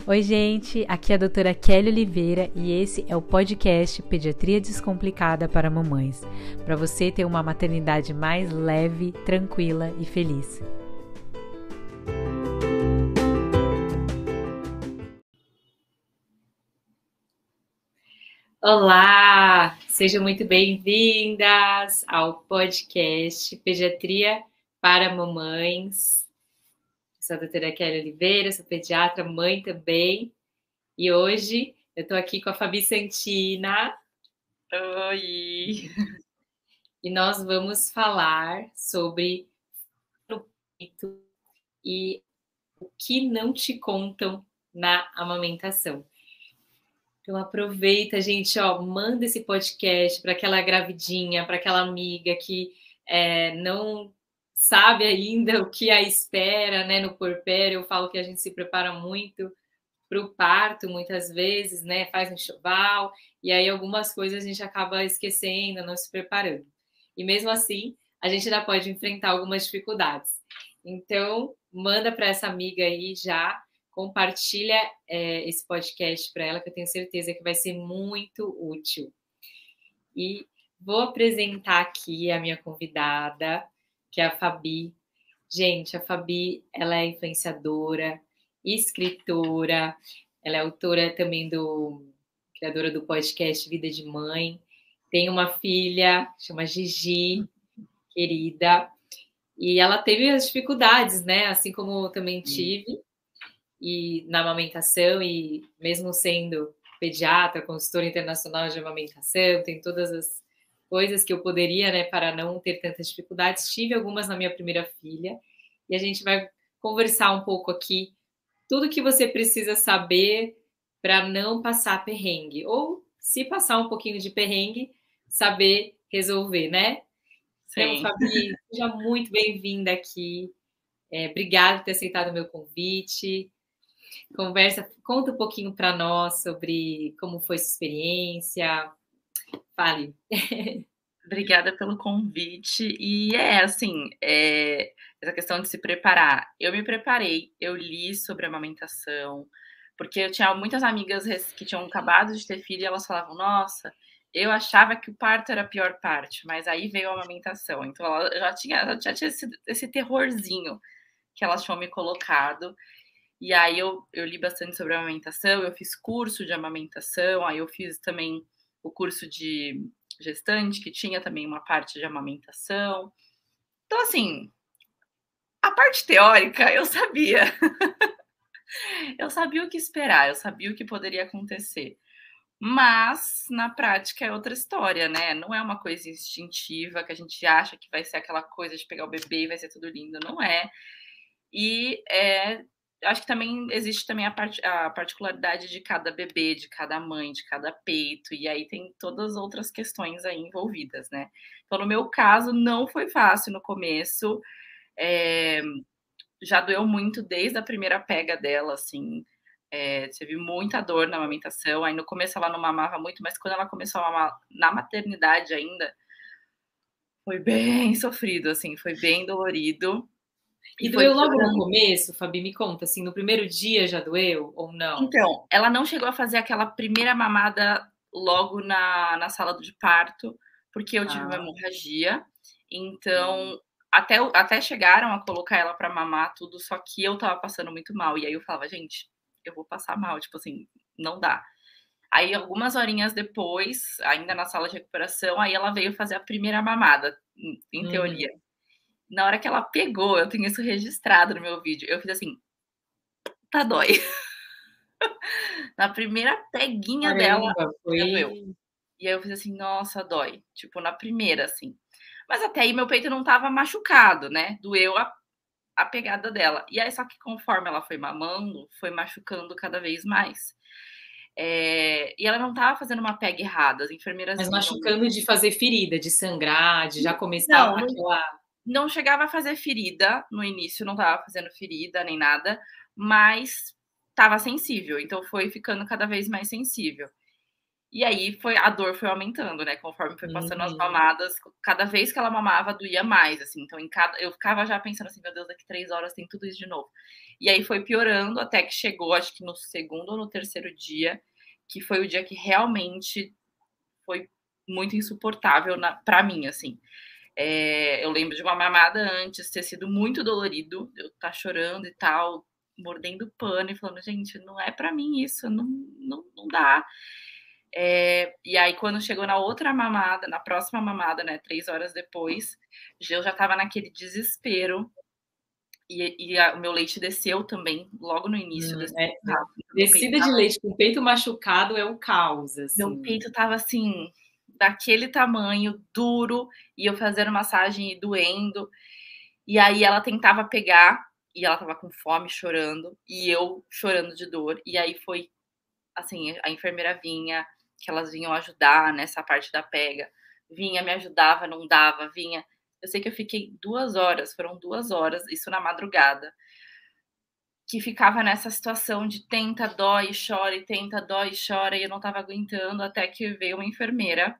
Oi, gente, aqui é a doutora Kelly Oliveira e esse é o podcast Pediatria Descomplicada para Mamães, para você ter uma maternidade mais leve, tranquila e feliz. Olá, sejam muito bem-vindas ao podcast Pediatria para Mamães. Sou a doutora Kelly Oliveira, sou pediatra, mãe também. E hoje eu estou aqui com a Fabi Santina. Oi! E nós vamos falar sobre o peito e o que não te contam na amamentação. Então aproveita, gente, manda esse podcast para aquela gravidinha, para aquela amiga que não sabe ainda o que a espera, né, no puerpério. Eu falo que a gente se prepara muito para o parto, muitas vezes, né, faz um enxoval, e aí algumas coisas a gente acaba esquecendo, não se preparando. E mesmo assim, a gente ainda pode enfrentar algumas dificuldades. Então, manda para essa amiga aí já, compartilha esse podcast para ela, que eu tenho certeza que vai ser muito útil. E vou apresentar aqui a minha convidada, que é a Fabi. Gente, a Fabi, ela é influenciadora, escritora, ela é autora também criadora do podcast Vida de Mãe. Tem uma filha, chama Gigi, querida, e ela teve as dificuldades, né? Assim como eu também tive, e na amamentação, e mesmo sendo pediatra, consultora internacional de amamentação, tem todas as coisas que eu poderia, né, para não ter tantas dificuldades. Tive algumas na minha primeira filha, e a gente vai conversar um pouco aqui tudo que você precisa saber para não passar perrengue, ou se passar um pouquinho de perrengue, saber resolver, né? Então, Sim. Fabi, seja muito bem-vinda aqui. Obrigada por ter aceitado o meu convite. Conta um pouquinho para nós sobre como foi sua experiência. Fale. Obrigada pelo convite. E assim, essa questão de se preparar. Eu me preparei, eu li sobre amamentação, porque eu tinha muitas amigas que tinham acabado de ter filho e elas falavam, nossa, eu achava que o parto era a pior parte, mas aí veio a amamentação. Então ela já tinha esse terrorzinho que elas tinham me colocado. E aí eu li bastante sobre amamentação, eu fiz curso de amamentação, aí eu fiz também o curso de gestante, que tinha também uma parte de amamentação. Então, assim, a parte teórica eu sabia. Eu sabia o que esperar, eu sabia o que poderia acontecer. Mas na prática é outra história, né? Não é uma coisa instintiva que a gente acha que vai ser aquela coisa de pegar o bebê e vai ser tudo lindo, não é. E acho que também existe também a particularidade de cada bebê, de cada mãe, de cada peito, e aí tem todas as outras questões aí envolvidas, né? Então, no meu caso, não foi fácil no começo, já doeu muito desde a primeira pega dela, assim, teve muita dor na amamentação, aí no começo ela não mamava muito, mas quando ela começou a mamar na maternidade ainda, foi bem sofrido, assim, foi bem dolorido. E Foi doeu logo no piorando. começo, Fabi? Me conta, assim, no primeiro dia já doeu ou não? Então, ela não chegou a fazer aquela primeira mamada logo na sala de parto, porque eu tive uma Ah, hemorragia. Então, até chegaram a colocar ela para mamar tudo, só que eu estava passando muito mal. E aí eu falava, gente, eu vou passar mal, tipo assim, não dá. Aí, algumas horinhas depois, ainda na sala de recuperação, aí ela veio fazer a primeira mamada, em teoria. Na hora que ela pegou, eu tenho isso registrado no meu vídeo, eu fiz assim, tá dói. Na primeira peguinha dela caramba, já doeu. foi. E aí eu fiz assim: "Nossa, dói", tipo, na primeira, assim. Mas até aí meu peito não estava machucado, né, doeu a pegada dela. E aí só que conforme ela foi mamando, foi machucando cada vez mais. E ela não estava fazendo uma pega errada, as enfermeiras Mas viam. machucando de fazer ferida, de sangrar, de já começar Não, aquela. não chegava a fazer ferida no início, não estava fazendo ferida nem nada, mas estava sensível, então foi ficando cada vez mais sensível. E aí a dor foi aumentando, né? Conforme foi passando as Uhum. mamadas, cada vez que ela mamava, doía mais, assim. Então, eu ficava já pensando assim, meu Deus, daqui 3 horas tem tudo isso de novo. E aí foi piorando até que chegou, acho que no segundo ou no terceiro dia, que foi o dia que realmente foi muito insuportável pra mim, assim. Eu lembro de uma mamada antes ter sido muito dolorido, eu estar chorando e tal, mordendo pano e falando, gente, não é pra mim isso, não dá. E aí, quando chegou na outra mamada, na próxima mamada, né, 3 horas depois, eu já estava naquele desespero. O meu leite desceu também, logo no início, desceu É, muito rápido. Meu peito descida de leite com o peito machucado é o caos, meu assim. peito estava assim, daquele tamanho, duro, e eu fazendo massagem e doendo. E aí ela tentava pegar, e ela estava com fome, chorando, e eu chorando de dor. E aí foi assim, a enfermeira vinha, que elas vinham ajudar nessa parte da pega, vinha, me ajudava, não dava, vinha. Eu sei que eu fiquei 2 horas, foram 2 horas, isso na madrugada, que ficava nessa situação de tenta, dói, chora, e tenta, dói, chora, e eu não estava aguentando, até que veio uma enfermeira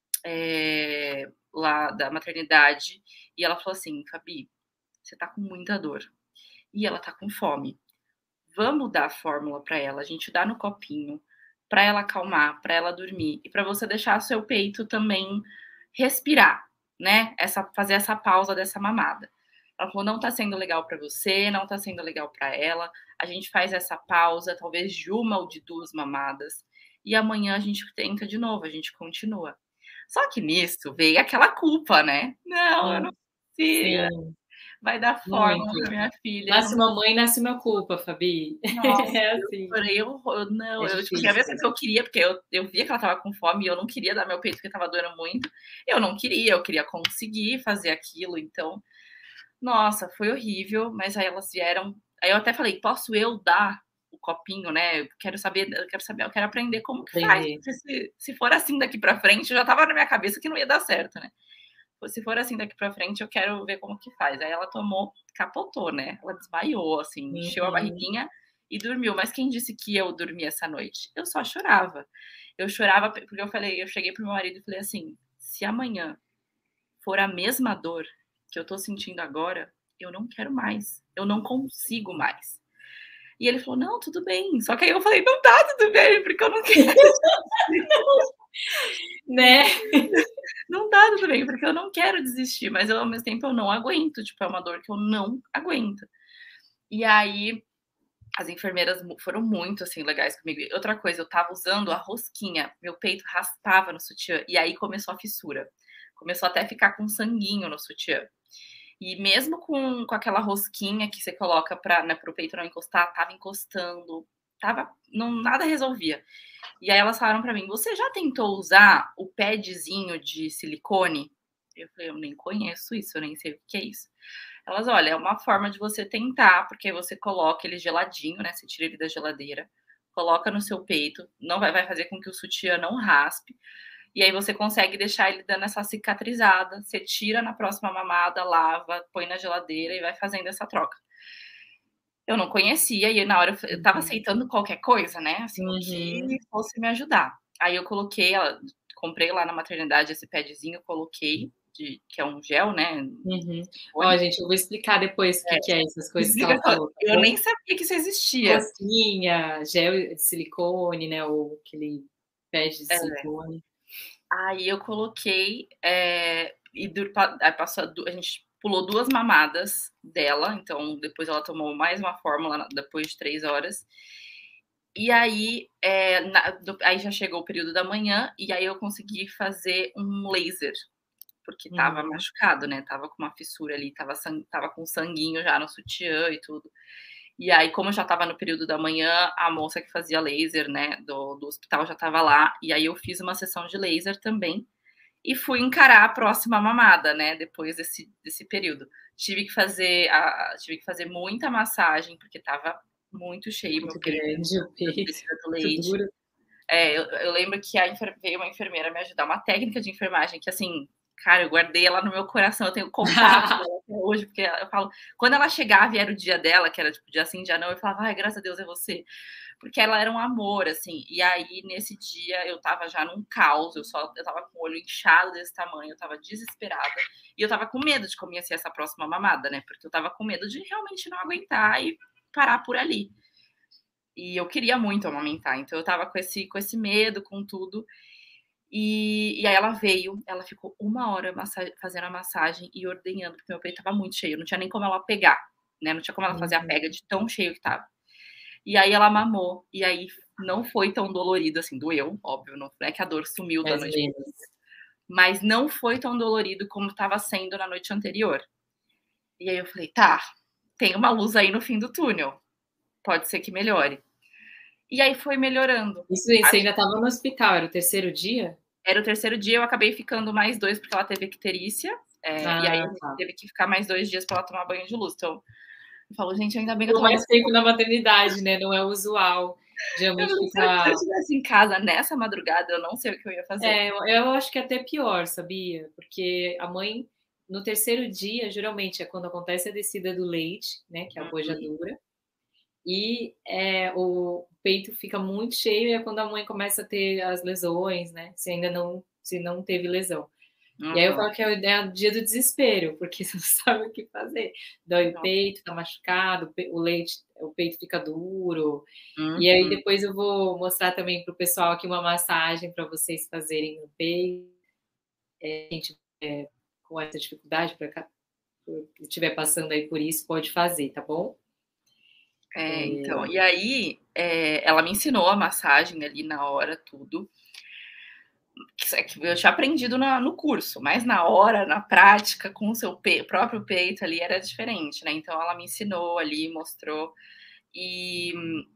lá da maternidade, e ela falou assim, Fabi, você tá com muita dor, e ela tá com fome. Vamos dar a fórmula para ela, a gente dá no copinho, para ela acalmar, para ela dormir e para você deixar o seu peito também respirar, né? Fazer essa pausa dessa mamada. Ela falou: não tá sendo legal para você, não tá sendo legal para ela. A gente faz essa pausa, talvez de uma ou de duas mamadas, e amanhã a gente tenta de novo, a gente continua. Só que nisso veio aquela culpa, né? Não, eu não consigo, Sim, vai dar fórmula muito. para minha filha, eu Nasce não. uma mãe, nasce uma culpa, Fabi. Nossa, É eu assim, chorei não, é tipo assim, ao mesmo difícil. tempo que eu queria, porque eu via que ela estava com fome e eu não queria dar meu peito porque estava doendo muito, eu não queria, eu queria conseguir fazer aquilo, então, nossa, foi horrível, mas aí elas vieram, aí eu até falei: "Posso eu dar o copinho, né, eu quero aprender como que faz, Aprender. porque se for assim daqui pra frente", já estava na minha cabeça que não ia dar certo, né. Se for assim daqui pra frente, eu quero ver como que faz. Aí ela tomou, capotou, né? Ela desmaiou, assim, encheu a Uhum. barriguinha e dormiu. Mas quem disse que eu dormi essa noite? Eu só chorava. Eu chorava porque eu cheguei pro meu marido e falei assim: se amanhã for a mesma dor que eu tô sentindo agora, eu não quero mais. Eu não consigo mais. E ele falou: não, tudo bem. Só que aí eu falei: não tá tudo bem, porque eu não quero. Né? Não tá tudo bem, porque eu não quero desistir, mas eu, ao mesmo tempo eu não aguento. Tipo, é uma dor que eu não aguento. E aí, as enfermeiras foram muito, assim, legais comigo. E outra coisa, eu estava usando a rosquinha, meu peito raspava no sutiã, e aí começou a fissura. Começou até a ficar com sanguinho no sutiã. E mesmo com aquela rosquinha que você coloca para, né, o peito não encostar, tava encostando, não, nada resolvia. E aí elas falaram para mim: você já tentou usar o padzinho de silicone? Eu falei: eu nem conheço isso, eu nem sei o que é isso. Elas: olha, é uma forma de você tentar, porque você coloca ele geladinho, né, você tira ele da geladeira, coloca no seu peito, não vai fazer com que o sutiã não raspe, e aí você consegue deixar ele dando essa cicatrizada, você tira na próxima mamada, lava, põe na geladeira e vai fazendo essa troca. Eu não conhecia e na hora eu estava Uhum. aceitando qualquer coisa, né, assim, o que Uhum. fosse me ajudar. Aí eu coloquei, comprei lá na maternidade esse padzinho, coloquei, que é um gel, né, Uhum. Ó, silicone. gente, eu vou explicar depois o que que é essas coisas que Explica ela só, falou, tá eu bom? nem sabia que isso existia. Rosquinha, gel de silicone, né, ou aquele pad de É. silicone. Aí eu coloquei, e aí passou a gente pulou 2 mamadas dela, então depois ela tomou mais uma fórmula depois de 3 horas. E aí, aí já chegou o período da manhã, e aí eu consegui fazer um laser, porque estava Uhum. machucado, né, estava com uma fissura ali, estava com sanguinho já no sutiã e tudo. E aí, como eu já estava no período da manhã, a moça que fazia laser, né, do hospital já estava lá, e aí eu fiz uma sessão de laser também, e fui encarar a próxima mamada, né, depois desse período. Tive que fazer muita massagem, porque estava muito cheio meu Muito peito, grande o peito, descida do muito leite. duro. Eu lembro que veio uma enfermeira me ajudar, uma técnica de enfermagem que, assim, cara, eu guardei ela no meu coração, eu tenho contato com ela até hoje, porque eu falo, quando ela chegava e era o dia dela, que era tipo dia sim, dia não, eu falava, ai, graças a Deus é você. porque ela era um amor, assim. E aí, nesse dia, eu tava já num caos, eu tava com o olho inchado desse tamanho, eu tava desesperada, e eu tava com medo de como ia ser essa próxima mamada, né? Porque eu tava com medo de realmente não aguentar e parar por ali. E eu queria muito amamentar, então eu tava com esse medo, com tudo. E aí ela veio, ela ficou 1 hora fazendo a massagem e ordenhando, porque meu peito tava muito cheio, não tinha nem como ela pegar, né? Não tinha como ela fazer a pega de tão cheio que tava. E aí ela mamou, e aí não foi tão dolorido assim, doeu, óbvio, não é que a dor sumiu da noite pro dia, mas não foi tão dolorido como estava sendo na noite anterior. E aí eu falei, tá, tem uma luz aí no fim do túnel, pode ser que melhore. E aí foi melhorando. Isso, você ainda estava no hospital, era o terceiro dia? Era o terceiro dia, eu acabei ficando mais 2, porque ela teve icterícia, e aí teve que ficar mais 2 dias para ela tomar banho de luz. Então, eu falo, gente, ainda bem que eu tô mais tempo na maternidade, né? Não é usual. Geralmente se eu estivesse em casa nessa madrugada, eu não sei o que eu ia fazer. Eu acho que é até pior, sabia? Porque a mãe, no terceiro dia, geralmente é quando acontece a descida do leite, né? Que é a bojadura. E o peito fica muito cheio e é quando a mãe começa a ter as lesões, né? Se não teve lesão. E aí eu falo que é o dia do desespero, porque você não sabe o que fazer. Dói o peito, tá machucado, o peito fica duro. E aí depois eu vou mostrar também para o pessoal aqui uma massagem para vocês fazerem no peito. Gente com essa dificuldade, se estiver passando aí por isso, pode fazer, tá bom? Então, e aí ela me ensinou a massagem ali na hora, tudo. Que eu tinha aprendido no curso, mas na hora, na prática, com o seu próprio peito ali, era diferente, né? Então ela me ensinou ali, mostrou, e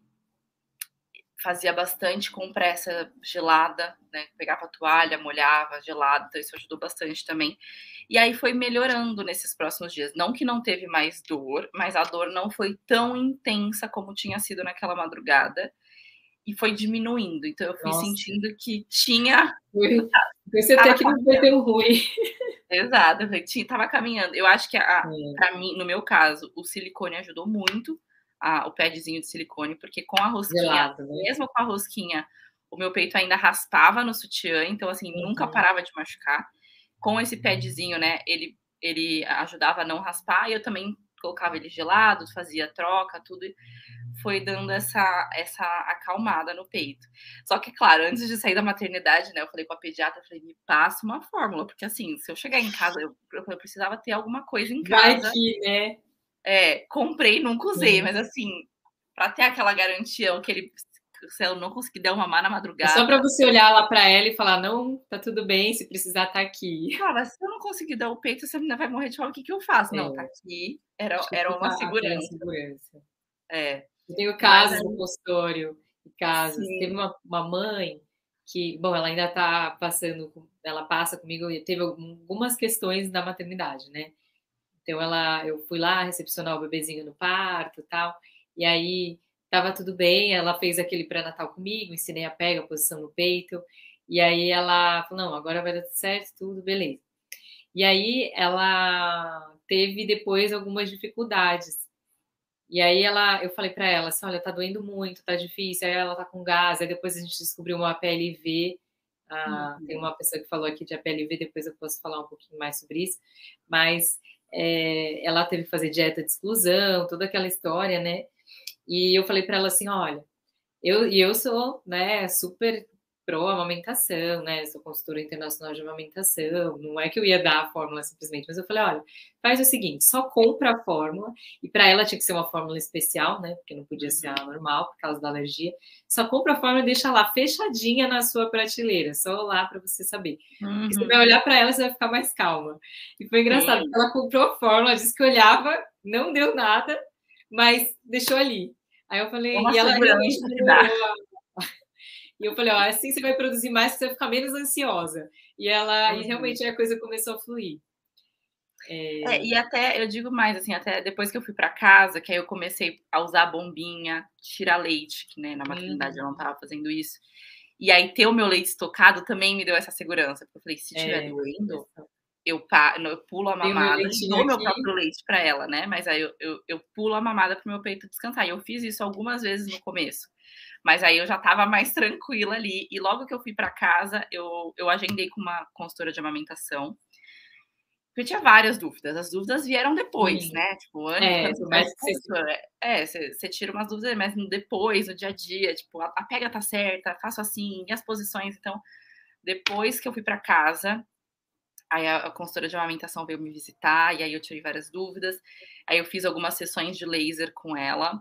fazia bastante compressa gelada, né? Pegava a toalha, molhava, gelada, então isso ajudou bastante também. E aí foi melhorando nesses próximos dias. Não que não teve mais dor, mas a dor não foi tão intensa como tinha sido naquela madrugada. E foi diminuindo. Então eu fui sentindo que tinha. Você até que não foi tão ruim. Exato, eu tava caminhando. Eu acho que pra mim, no meu caso, o silicone ajudou muito, o padzinho de silicone, porque com a rosquinha, Gelado, né? mesmo com a rosquinha, o meu peito ainda raspava no sutiã, então assim, nunca parava de machucar. Com esse padzinho, né, ele ajudava a não raspar, e eu também colocava ele gelado, fazia troca, tudo, foi dando essa acalmada no peito. Só que, claro, antes de sair da maternidade, né, eu falei com a pediatra, eu falei, me passa uma fórmula, porque assim, se eu chegar em casa, eu precisava ter alguma coisa em casa. Vai que, né? Comprei, nunca usei, mas assim, pra ter aquela garantia, se eu não conseguir dar uma má na madrugada. Só pra você olhar lá pra ela e falar, não, tá tudo bem, se precisar, tá aqui. Cara, se eu não conseguir dar o peito, você ainda vai morrer de fome, o que eu faço? Não, tá aqui, era uma segurança. Eu tenho casos no consultório, casos. Sim. Teve uma mãe que, bom, ela ainda tá passando, ela passa comigo, e teve algumas questões da maternidade, né? Então eu fui lá recepcionar o bebezinho no parto e tal, e aí tava tudo bem, ela fez aquele pré-natal comigo, ensinei a pega, a posição no peito, e aí ela falou, não, agora vai dar tudo certo, tudo, beleza. E aí ela teve depois algumas dificuldades. E aí eu falei para ela assim, olha, tá doendo muito, tá difícil, aí ela tá com gás, aí depois a gente descobriu uma APLV, tem uma pessoa que falou aqui de APLV, depois eu posso falar um pouquinho mais sobre isso, mas ela teve que fazer dieta de exclusão, toda aquela história, né? E eu falei para ela assim, olha, eu sou, né, super pró amamentação, né? Sou consultora internacional de amamentação. Não é que eu ia dar a fórmula simplesmente, mas eu falei, olha, faz o seguinte, só compra a fórmula, e para ela tinha que ser uma fórmula especial, né? Porque não podia ser a normal, por causa da alergia. Só compra a fórmula e deixa lá fechadinha na sua prateleira, só lá para você saber. Porque você vai olhar para ela, você vai ficar mais calma. E foi engraçado, porque ela comprou a fórmula, disse que olhava, não deu nada, mas deixou ali. Aí eu falei, e ela realmente melhorou. E eu falei, ó, assim você vai produzir mais, você vai ficar menos ansiosa. E realmente a coisa começou a fluir. E até, eu digo mais, assim, até depois que eu fui para casa, que aí eu comecei a usar a bombinha, tirar leite, que né, na maternidade eu não tava fazendo isso. E aí ter o meu leite estocado também me deu essa segurança. Porque eu falei, se tiver doendo, eu pulo a Tem o meu mamada e leitinho dou meu aqui. próprio leite para ela, né? Mas aí eu pulo a mamada pro meu peito descansar. E eu fiz isso algumas vezes no começo. Mas aí eu já estava mais tranquila ali. E logo que eu fui para casa, eu agendei com uma consultora de amamentação. Eu tinha várias dúvidas. As dúvidas vieram depois, Sim. né? Tipo, antes, quando Por você faz mais que você... curso, você tira umas dúvidas, mas depois, no dia a dia, tipo, a pega tá certa, faço assim, e as posições. Então, depois que eu fui para casa, aí a consultora de amamentação veio me visitar, e aí eu tirei várias dúvidas. Aí eu fiz algumas sessões de laser com ela.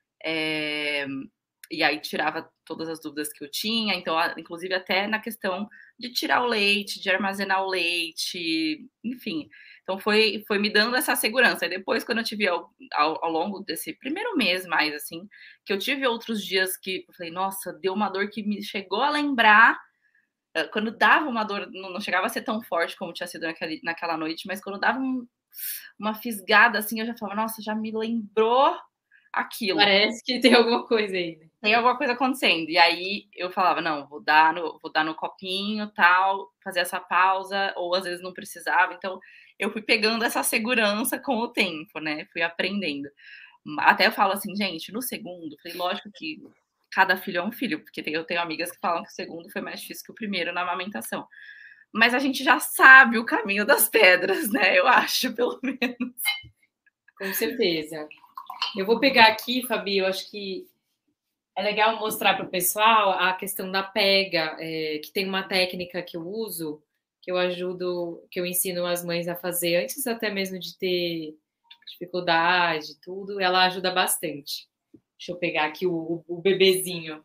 E aí tirava todas as dúvidas que eu tinha, então, inclusive até na questão de tirar o leite, de armazenar o leite, enfim. Então foi me dando essa segurança. E depois, quando eu tive ao longo desse primeiro mês mais, assim, que eu tive outros dias que eu falei, nossa, deu uma dor que me chegou a lembrar, quando dava uma dor, não chegava a ser tão forte como tinha sido naquela noite, mas quando dava uma fisgada, assim, eu já falava, nossa, já me lembrou aquilo. Parece que tem alguma coisa aí, né? Tem alguma coisa acontecendo. E aí eu falava, não, vou dar no copinho, tal, fazer essa pausa, ou às vezes não precisava. Então, eu fui pegando essa segurança com o tempo, né? Fui aprendendo. Até eu falo assim, gente, no segundo, falei, lógico que cada filho é um filho, porque eu tenho amigas que falam que o segundo foi mais difícil que o primeiro na amamentação. Mas a gente já sabe o caminho das pedras, né? Eu acho, pelo menos. Com certeza. Eu vou pegar aqui, Fabi, eu acho que é legal mostrar para o pessoal a questão da pega, que tem uma técnica que eu uso, que eu ajudo, que eu ensino as mães a fazer, antes até mesmo de ter dificuldade, tudo, ela ajuda bastante. Deixa eu pegar aqui o bebezinho.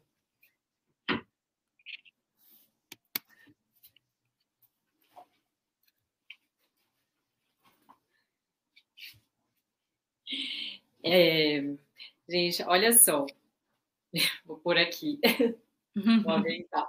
Gente, olha só. Vou pôr aqui. Vou aumentar.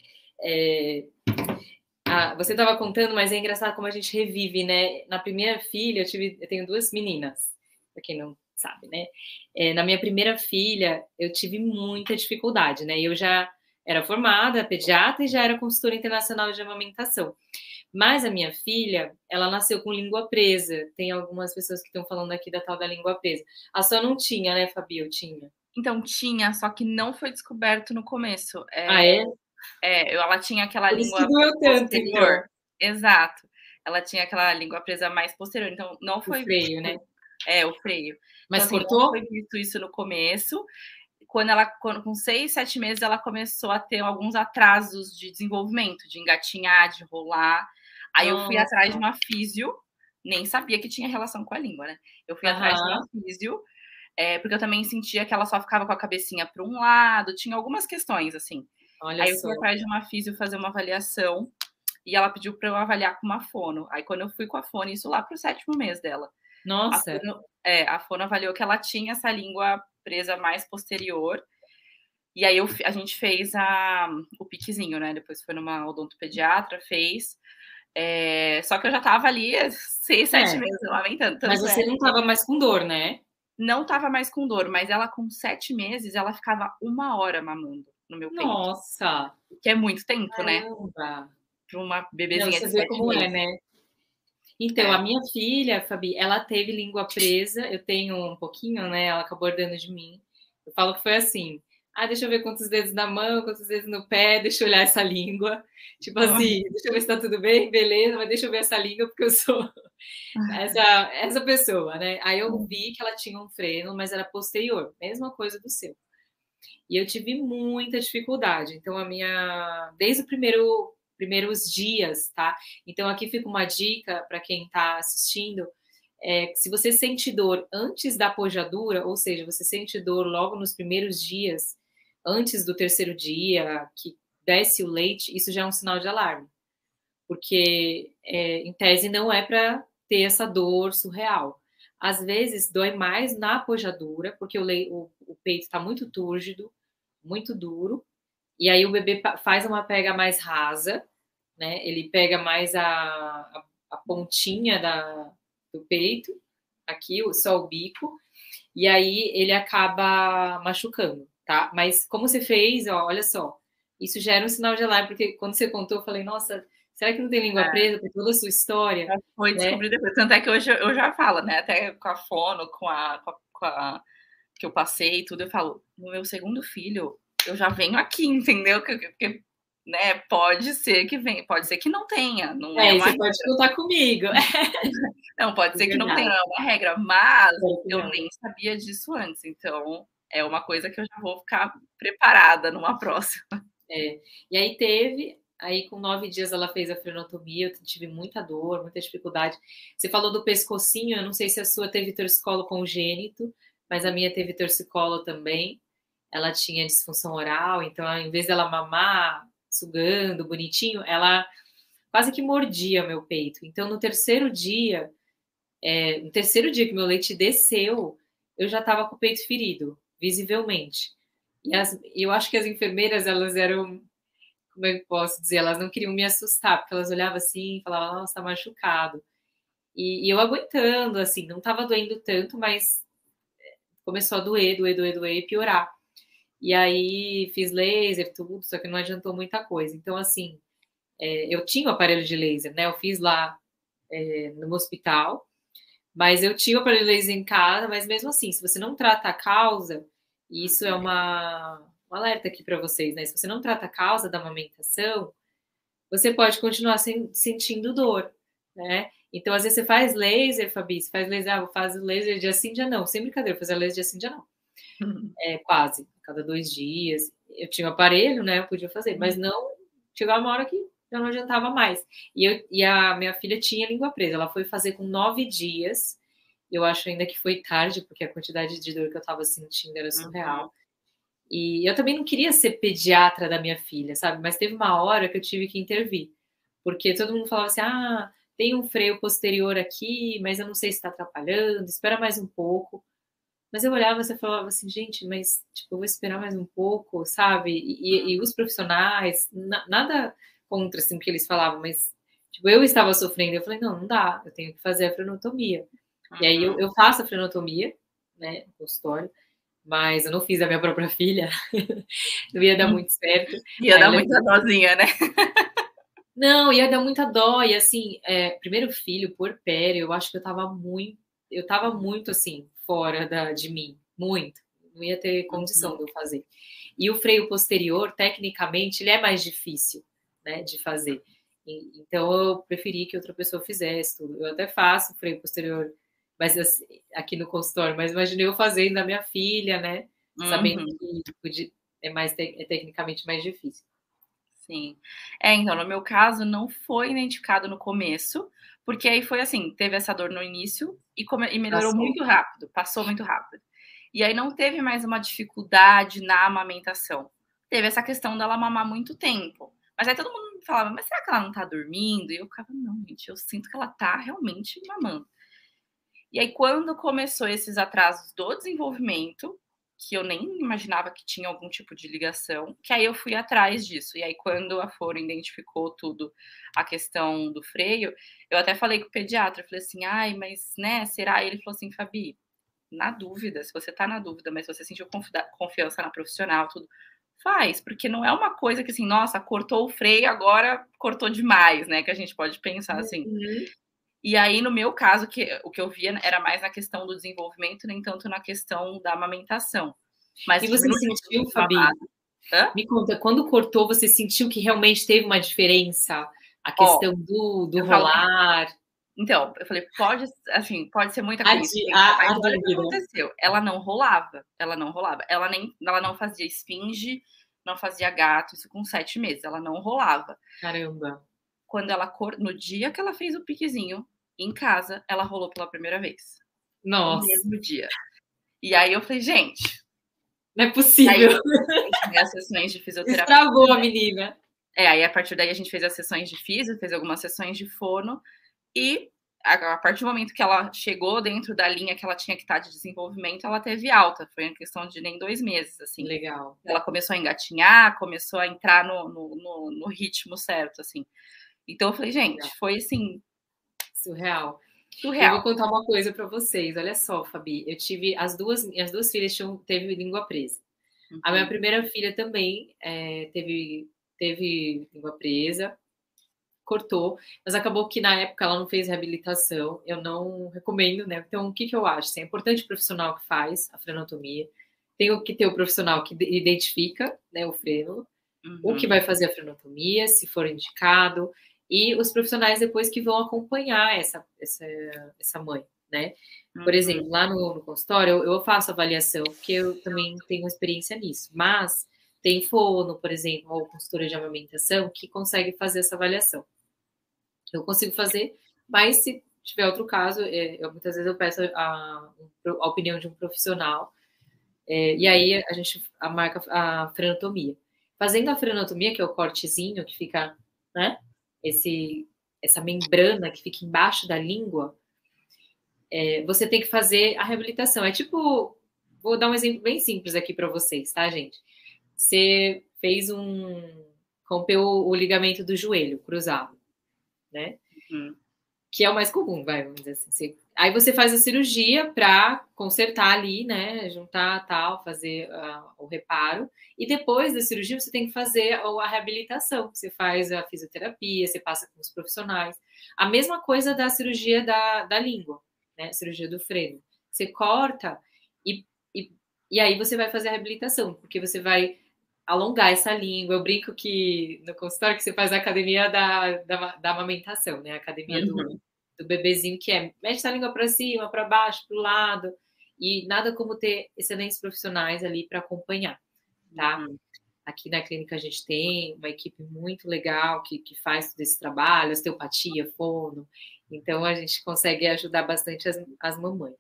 Você estava contando, mas é engraçado como a gente revive, né? Na primeira filha, eu tenho duas meninas, para quem não sabe, né? Na minha primeira filha, eu tive muita dificuldade, né? Eu já era formada, pediatra, e já era consultora internacional de amamentação. Mas a minha filha, ela nasceu com língua presa. Tem algumas pessoas que estão falando aqui da tal da língua presa. A sua não tinha, né, Fabi? Eu tinha. Então, tinha, só que não foi descoberto no começo. Ah, é? Ela tinha aquela Por isso que língua doeu tanto, posterior. então, Exato. Ela tinha aquela língua presa mais posterior. Então, não o foi freio, né? o freio. Então, Mas assim, não cortou? foi visto isso no começo. Quando com 6, 7 meses, ela começou a ter alguns atrasos de desenvolvimento, de engatinhar, de rolar. Aí eu fui atrás de Nossa. uma físio, nem sabia que tinha relação com a língua, né? Eu fui atrás de uma Aham. físio, porque eu também sentia que ela só ficava com a cabecinha para um lado, tinha algumas questões, assim. Olha Aí eu fui só. atrás de uma físio fazer uma avaliação, e ela pediu para eu avaliar com uma fono. Aí quando eu fui com a fono, isso lá pro 7º mês dela, Nossa. a fono avaliou que ela tinha essa língua presa mais posterior, e aí a gente fez o piquezinho, né? Depois foi numa odontopediatra, fez. Só que eu já tava ali 6, 7 É, meses amamentando. mas Tanto é você não que estava mais com dor, né? não tava mais com dor, mas ela com 7 meses, ela ficava 1 hora mamando no meu peito. Nossa, Que é muito tempo, né? caramba. Para uma Não, bebezinha você de vê 7 como é, meses. né? Então, É. a minha filha, Fabi, ela teve língua presa, eu tenho um pouquinho, né? Ela acabou herdando de mim. Eu falo que foi assim: deixa eu ver quantos dedos na mão, quantos dedos no pé, deixa eu olhar essa língua. Tipo assim, deixa eu ver se tá tudo bem, beleza, mas deixa eu ver essa língua, porque eu sou essa pessoa, né? Aí eu vi que ela tinha um freno, mas era posterior, mesma coisa do seu. E eu tive muita dificuldade. Então, desde o primeiros dias, tá? Então, aqui fica uma dica para quem está assistindo. Se você sente dor antes da pojadura, ou seja, você sente dor logo nos primeiros dias, antes do terceiro dia, que desce o leite, isso já é um sinal de alarme. Porque, em tese, não é para ter essa dor surreal. Às vezes, dói mais na pojadura, porque o peito está muito túrgido, muito duro, e aí o bebê faz uma pega mais rasa, né? Ele pega mais a pontinha do peito, aqui, só o bico, e aí ele acaba machucando, tá? Mas como você fez, ó, olha só, isso já era um sinal de alarme, porque quando você contou, eu falei, nossa, Será que não tem língua presa por toda a sua história? Foi Né? descobrir depois. Tanto é que hoje eu já falo, né? Até com a fono, com a que eu passei e tudo, eu falo, no meu segundo filho, eu já venho aqui, entendeu? Que, né, pode ser que venha, pode ser que não tenha, não é uma Você pode contar comigo. não, pode É ser que não tenha, verdade. não é uma regra, mas Espero que eu não. nem sabia disso antes, então é uma coisa que eu já vou ficar preparada numa próxima. É. E aí teve, aí com 9 dias ela fez a frenotomia, eu tive muita dor, muita dificuldade. Você falou do pescocinho, eu não sei se a sua teve torcicolo congênito, mas a minha teve torcicolo também. Ela tinha disfunção oral, então em vez dela mamar, sugando, bonitinho, ela quase que mordia meu peito. Então no terceiro dia que meu leite desceu, eu já estava com o peito ferido, visivelmente. E eu acho que as enfermeiras, elas eram, como eu posso dizer, elas não queriam me assustar, porque elas olhavam assim e falavam, nossa, tá machucado. E eu aguentando, assim, não tava doendo tanto, mas começou a doer, doer, doer, doer e piorar. E aí fiz laser, tudo, só que não adiantou muita coisa. Então, assim, eu tinha o aparelho de laser, né? Eu fiz lá no hospital, mas eu tinha o aparelho de laser em casa, mas mesmo assim, se você não trata a causa, e isso é um alerta aqui para vocês, né? Se você não trata a causa da amamentação, você pode continuar sentindo dor, né? Então, às vezes você faz laser, Fabi, você faz laser, vou fazer laser dia sim, dia não. Sem brincadeira, fazer laser dia sim, dia não. Quase, cada 2 dias. Eu tinha o aparelho, né? Eu podia fazer, mas não chegava uma hora que eu não adiantava mais. E a minha filha tinha língua presa. Ela foi fazer com 9 dias. Eu acho ainda que foi tarde, porque a quantidade de dor que eu tava sentindo era surreal. E eu também não queria ser pediatra da minha filha, sabe? Mas teve uma hora que eu tive que intervir. Porque todo mundo falava assim: ah, tem um freio posterior aqui, mas eu não sei se está atrapalhando, espera mais um pouco. Mas eu olhava e falava assim, gente, mas tipo, eu vou esperar mais um pouco, sabe? E os profissionais, nada contra assim, o que eles falavam, mas tipo, eu estava sofrendo. Eu falei, não, não dá, eu tenho que fazer a frenotomia. E aí eu faço a frenotomia, né, no consultório, mas eu não fiz a minha própria filha, não ia dar muito certo. Ia dar muita dozinha, né? Não, ia dar muita dó, e assim, primeiro filho, puerpério, eu acho que eu tava muito assim, fora de mim, muito, não ia ter condição de eu fazer. E o freio posterior, tecnicamente, ele é mais difícil, né, de fazer. Então eu preferi que outra pessoa fizesse tudo. Eu até faço freio posterior, mas assim, aqui no consultório, mas imaginei eu fazendo da minha filha, né, sabendo que é tecnicamente mais difícil. Sim. Então, no meu caso, não foi identificado no começo, porque aí foi assim, teve essa dor no início e melhorou Passou. muito rápido, passou muito rápido. E aí não teve mais uma dificuldade na amamentação. Teve essa questão dela mamar muito tempo. Mas aí todo mundo falava, mas será que ela não tá dormindo? E eu ficava, não, gente, eu sinto que ela tá realmente mamando. E aí, quando começou esses atrasos do desenvolvimento, que eu nem imaginava que tinha algum tipo de ligação, que aí eu fui atrás disso. E aí, quando a Foro identificou tudo, a questão do freio, eu até falei com o pediatra, eu falei assim, ai, mas, né, será? E ele falou assim, Fabi, na dúvida, se você tá na dúvida, mas você sentiu confiança na profissional, tudo, faz, porque não é uma coisa que assim, nossa, cortou o freio, agora cortou demais, né, que a gente pode pensar assim. Uhum. E aí, no meu caso, o que eu via era mais na questão do desenvolvimento, nem tanto na questão da amamentação. Mas E você diminuiu sentiu, muito Fabi? mamado. Hã? Me conta, quando cortou, você sentiu que realmente teve uma diferença? A Ó, questão do eu falo rolar? então, eu falei, pode, assim, pode ser muita coincidência, A mas olha o que dúvida. aconteceu. Ela não rolava, ela não rolava. Ela não fazia esfinge, não fazia gato, isso com 7 meses, ela não rolava. Caramba. Quando ela, no dia que ela fez o piquezinho, em casa, ela rolou pela primeira vez. No Nossa, mesmo dia. E aí eu falei, gente, não é aí possível. a gente fez as sessões de fisioterapia, Estragou a né. menina. Aí a partir daí a gente fez as sessões de fisio, fez algumas sessões de fono, e a partir do momento que ela chegou dentro da linha que ela tinha que estar de desenvolvimento, ela teve alta, foi uma questão de nem 2 meses, assim. Legal. Ela começou a engatinhar, começou a entrar no ritmo certo, assim. Então eu falei: Legal. "Gente, foi, assim, Surreal. Eu vou surreal". contar uma coisa para vocês. Olha só, Fabi, eu tive minhas duas filhas teve língua presa. A minha Uhum, primeira filha também teve língua presa. cortou, mas acabou que na época ela não fez reabilitação, eu não recomendo, né? Então, o que eu acho? Assim, é importante o profissional que faz a frenotomia, tem que ter o profissional que identifica, né, o frênulo, o que vai fazer a frenotomia, se for indicado, e os profissionais depois que vão acompanhar essa mãe, né? Por exemplo, lá no consultório, eu faço avaliação, porque eu também tenho experiência nisso, mas tem fono, por exemplo, ou consultora de amamentação, que consegue fazer essa avaliação. Eu consigo fazer, mas se tiver outro caso, muitas vezes eu peço a opinião de um profissional, e aí a gente marca a frenotomia. Fazendo a frenotomia, que é o cortezinho que fica, né, essa membrana que fica embaixo da língua, você tem que fazer a reabilitação. É tipo, vou dar um exemplo bem simples aqui para vocês, tá, gente? Você fez rompeu o ligamento do joelho cruzado, né? Que é o mais comum, vamos dizer assim. Aí você faz a cirurgia para consertar ali, né? Juntar, tal, fazer o reparo. E depois da cirurgia você tem que fazer a reabilitação. Você faz a fisioterapia, você passa com os profissionais. A mesma coisa da cirurgia da língua, né? A cirurgia do freno. Você corta e aí você vai fazer a reabilitação, porque você vai alongar essa língua. Eu brinco que no consultório que você faz a academia da amamentação, né? A academia do bebezinho, que mexe essa língua para cima, para baixo, para o lado, e nada como ter excelentes profissionais ali para acompanhar, tá? Aqui na clínica a gente tem uma equipe muito legal que faz todo esse trabalho, osteopatia, fono, então a gente consegue ajudar bastante as mamães.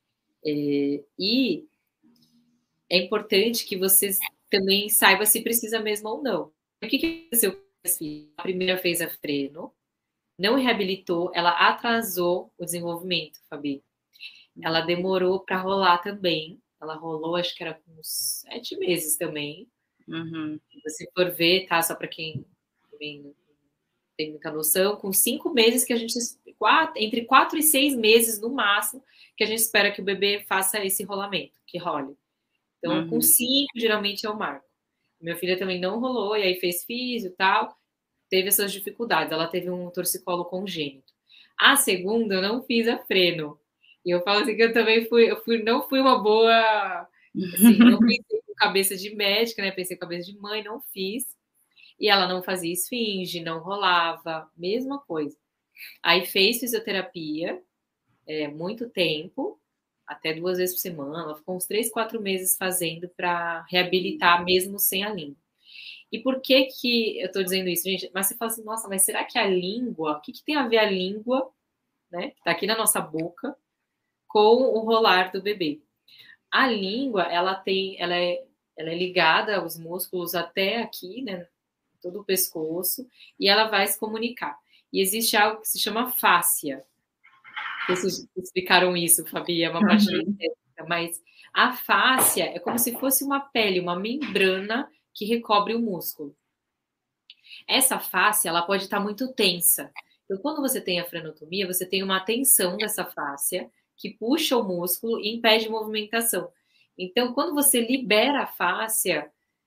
E é importante que vocês também saibam se precisa mesmo ou não. O que aconteceu com a filha? A primeira fez a freno, não reabilitou, ela atrasou o desenvolvimento, Fabi. Ela demorou para rolar também. Ela rolou, acho que era com uns 7 meses também. Se você for ver, tá? Só para quem também tem muita noção, com 5 meses que a gente... Entre 4 e 6 meses, no máximo, que a gente espera que o bebê faça esse rolamento, que role. Então, com 5, geralmente é o marco. Minha filha também não rolou, e aí fez físio e tal, teve essas dificuldades. Ela teve um torcicolo congênito. A segunda, eu não fiz a freno. E eu falo assim que eu também não fui uma boa... Assim, não pensei com cabeça de médica, né? Pensei com cabeça de mãe, não fiz. E ela não fazia esfinge, não rolava, mesma coisa. Aí fez fisioterapia, muito tempo, até 2 vezes por semana. Ela ficou uns 3, 4 meses fazendo para reabilitar mesmo sem a língua. E por que eu tô dizendo isso, gente? Mas você fala assim, nossa, mas será que a língua... O que tem a ver a língua, né? Que tá aqui na nossa boca, com o rolar do bebê? A língua, ela é ligada aos músculos até aqui, né? Todo o pescoço, e ela vai se comunicar. E existe algo que se chama fáscia. Vocês explicaram isso, Fabi, é uma parte técnica, mas a fáscia é como se fosse uma pele, uma membrana que recobre o músculo. Essa fáscia, ela pode estar muito tensa. Então, quando você tem a frenotomia, você tem uma tensão dessa fáscia que puxa o músculo e impede movimentação. Então, quando você libera a fáscia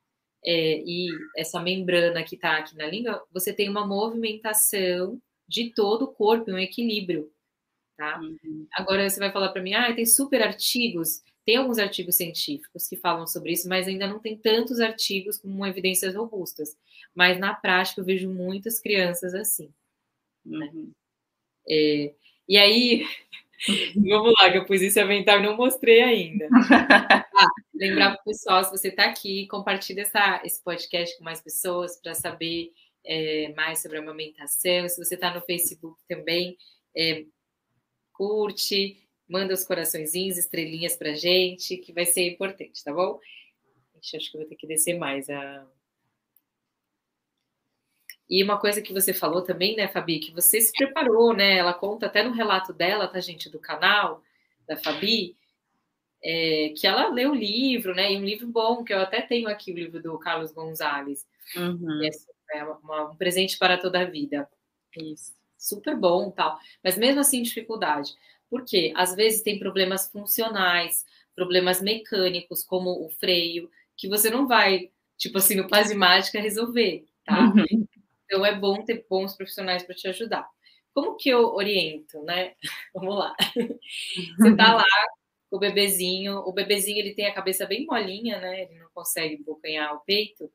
e essa membrana que está aqui na língua, você tem uma movimentação de todo o corpo, um equilíbrio, tá? Agora, você vai falar para mim, tem super artigos. Tem alguns artigos científicos que falam sobre isso, mas ainda não tem tantos artigos com evidências robustas. Mas, na prática, eu vejo muitas crianças assim. Né? E aí, vamos lá, que eu pus isso avental e não mostrei ainda. Lembrar para o pessoal, se você está aqui, compartilha esse podcast com mais pessoas para saber mais sobre a amamentação. Se você está no Facebook também, curte, manda os coraçõezinhos, estrelinhas pra gente, que vai ser importante, tá bom? Acho que eu vou ter que descer mais. E uma coisa que você falou também, né, Fabi, que você se preparou, né? Ela conta até no relato dela, tá, gente, do canal, da Fabi, que ela leu o livro, né? E um livro bom, que eu até tenho aqui, o livro do Carlos Gonzalez. É um presente para toda a vida. Isso. Super bom, tal. Mas mesmo assim, dificuldade. Por quê? Às vezes tem problemas funcionais, problemas mecânicos, como o freio, que você não vai, tipo assim, no Plasmática resolver, tá? Então é bom ter bons profissionais para te ajudar. Como que eu oriento, né? Vamos lá. Você tá lá com o bebezinho ele tem a cabeça bem molinha, né? Ele não consegue bocanhar o peito.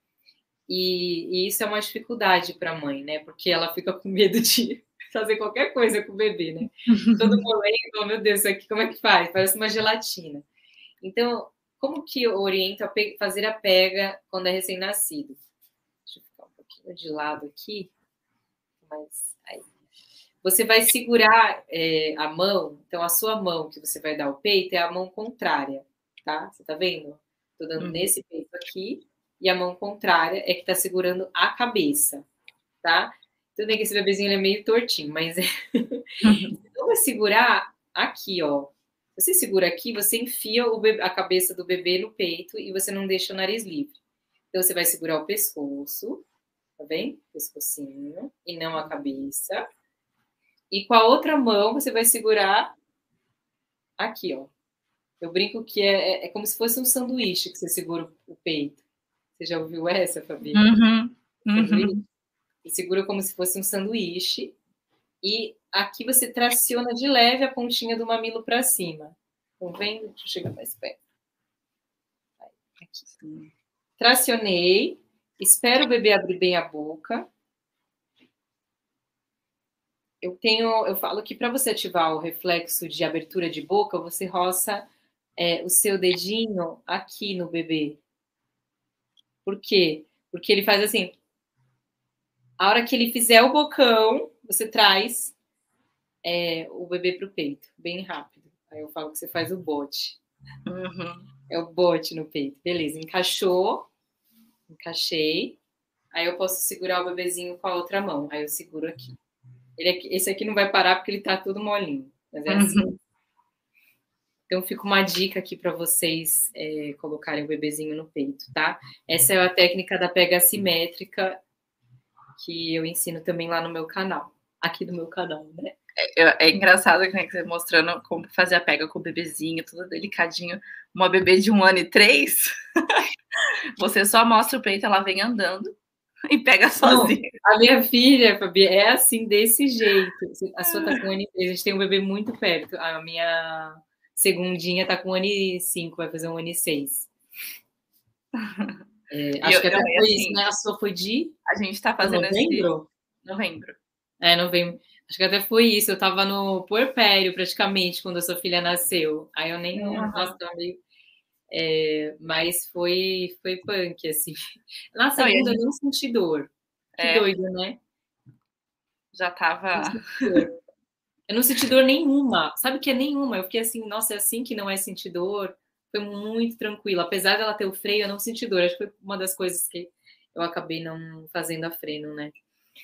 E isso é uma dificuldade para a mãe, né? Porque ela fica com medo de fazer qualquer coisa com o bebê, né? Todo molengo, oh, meu Deus, isso aqui como é que faz? Parece uma gelatina. Então, como que eu oriento a fazer a pega quando é recém-nascido? Deixa eu ficar um pouquinho de lado aqui. Mas aí. Você vai segurar a mão, então a sua mão que você vai dar o peito é a mão contrária, tá? Você tá vendo? Tô dando nesse peito aqui e a mão contrária é que tá segurando a cabeça, tá? Tudo bem que esse bebezinho ele é meio tortinho, mas então vai segurar aqui, ó. Você segura aqui, você enfia a cabeça do bebê no peito e você não deixa o nariz livre. Então você vai segurar o pescoço, tá vendo? Pescocinho e não a cabeça. E com a outra mão você vai segurar aqui, ó. Eu brinco que é como se fosse um sanduíche que você segura o peito. Você já ouviu essa, Fabi? Sanduíche? Você segura como se fosse um sanduíche. E aqui você traciona de leve a pontinha do mamilo para cima. Estão vendo? Deixa eu chegar mais perto. Aqui. Tracionei. Espero o bebê abrir bem a boca. Eu falo que para você ativar o reflexo de abertura de boca, você roça o seu dedinho aqui no bebê. Por quê? Porque ele faz assim. A hora que ele fizer o bocão, você traz o bebê para o peito, bem rápido. Aí eu falo que você faz o bote. É o bote no peito. Beleza, encaixou. Encaixei. Aí eu posso segurar o bebezinho com a outra mão. Aí eu seguro aqui. Esse aqui não vai parar porque ele tá todo molinho. Mas é assim. Então fica uma dica aqui para vocês colocarem o bebezinho no peito, tá? Essa é a técnica da pega assimétrica que eu ensino também lá no meu canal. Aqui do meu canal, né? É engraçado, né, que você mostrando como fazer a pega com o bebezinho, tudo delicadinho. Uma bebê de 1 ano e 3, você só mostra o peito, ela vem andando e pega sozinha. Não, a minha filha, Fabi, é assim, desse jeito. A sua tá com 1 ano e 3, a gente tem um bebê muito perto. A minha segundinha tá com 1 ano e 5, vai fazer 1 ano e 6. Acho que até foi assim, isso, né? A sua foi de... A gente tá fazendo novembro? Novembro. Novembro. Acho que até foi isso. Eu tava no puerpério, praticamente, quando a sua filha nasceu. Aí eu nem... Nossa, tava meio... mas foi punk, assim. Na segunda eu não senti dor. Que doido, né? Já tava... Eu não senti dor nenhuma. Sabe o que é nenhuma? Eu fiquei assim, nossa, é assim que não é sentir dor. Foi muito tranquilo. Apesar dela ter o freio, eu não senti dor. Acho que foi uma das coisas que eu acabei não fazendo a freno, né?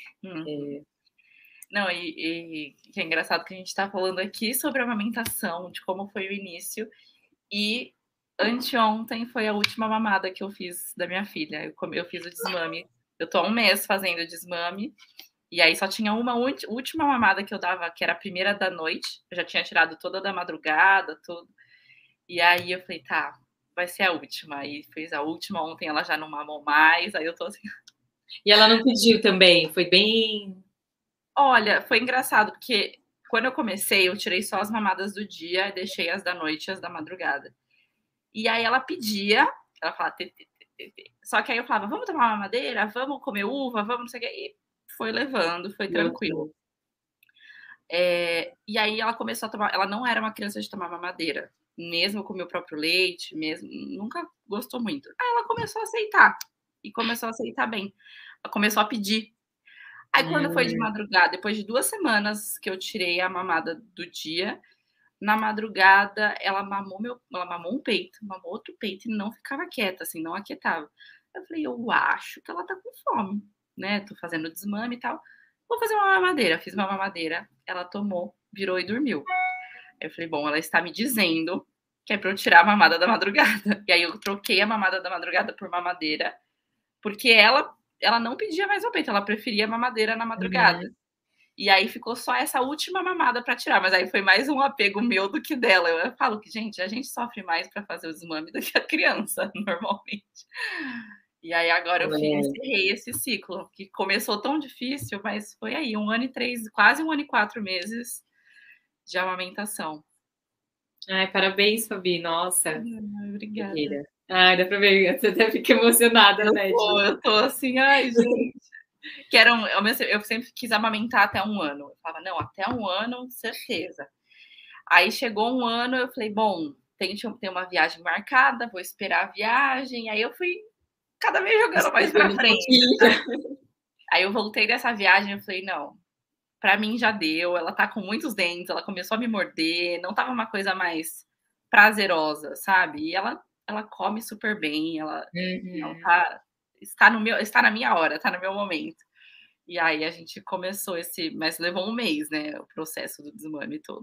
Não, e é engraçado que a gente tá falando aqui sobre a amamentação, de como foi o início. E anteontem foi a última mamada que eu fiz da minha filha. Eu fiz o desmame. Eu tô há 1 mês fazendo o desmame. E aí só tinha uma última mamada que eu dava, que era a primeira da noite. Eu já tinha tirado toda da madrugada, tudo. E aí eu falei, tá, vai ser a última. Aí fez a última, ontem ela já não mamou mais. Aí eu tô assim... E ela não pediu também? Foi bem... Olha, foi engraçado, porque quando eu comecei, eu tirei só as mamadas do dia e deixei as da noite e as da madrugada. E aí ela pedia, ela falava... Só que aí eu falava, vamos tomar uma mamadeira? Vamos comer uva? Vamos não sei o quê. E foi levando, foi tranquilo. E aí ela começou a tomar... Ela não era uma criança de tomar mamadeira. Mesmo com o meu próprio leite, mesmo, nunca gostou muito. Aí ela começou a aceitar. E começou a aceitar bem. Ela começou a pedir. Aí quando foi de madrugada, depois de 2 semanas que eu tirei a mamada do dia, na madrugada ela mamou um peito, mamou outro peito e não ficava quieta, assim, não aquietava. Eu falei, eu acho que ela tá com fome, né? Tô fazendo desmame e tal. Vou fazer uma mamadeira. Fiz uma mamadeira, ela tomou, virou e dormiu. Eu falei, bom, ela está me dizendo que é pra eu tirar a mamada da madrugada. E aí eu troquei a mamada da madrugada por mamadeira, porque ela não pedia mais o peito, ela preferia a mamadeira na madrugada. E aí ficou só essa última mamada para tirar, mas aí foi mais um apego meu do que dela. Eu falo que, gente, a gente sofre mais para fazer o desmame do que a criança, normalmente. E aí agora eu encerrei esse ciclo, que começou tão difícil, mas foi aí 1 ano e 3, quase 1 ano e 4 meses de amamentação. Ai, parabéns, Fabi, nossa, Obrigada. guerreira. Ai, dá pra ver, você até fica emocionada, né? Eu tô assim, ai, gente. Que era eu sempre quis amamentar até 1 ano. Eu falava, não, até 1 ano, certeza. Aí chegou 1 ano, eu falei, bom, tem uma viagem marcada, vou esperar a viagem. Aí eu fui cada vez jogando mais pra Esperando um frente. pouquinho. Aí eu voltei dessa viagem, eu falei, não, pra mim já deu, ela tá com muitos dentes, ela começou a me morder, não tava uma coisa mais prazerosa, sabe? E ela come super bem, ela não Uhum. está na minha hora, tá no meu momento. E aí a gente começou mas levou 1 mês, né, o processo do desmame todo.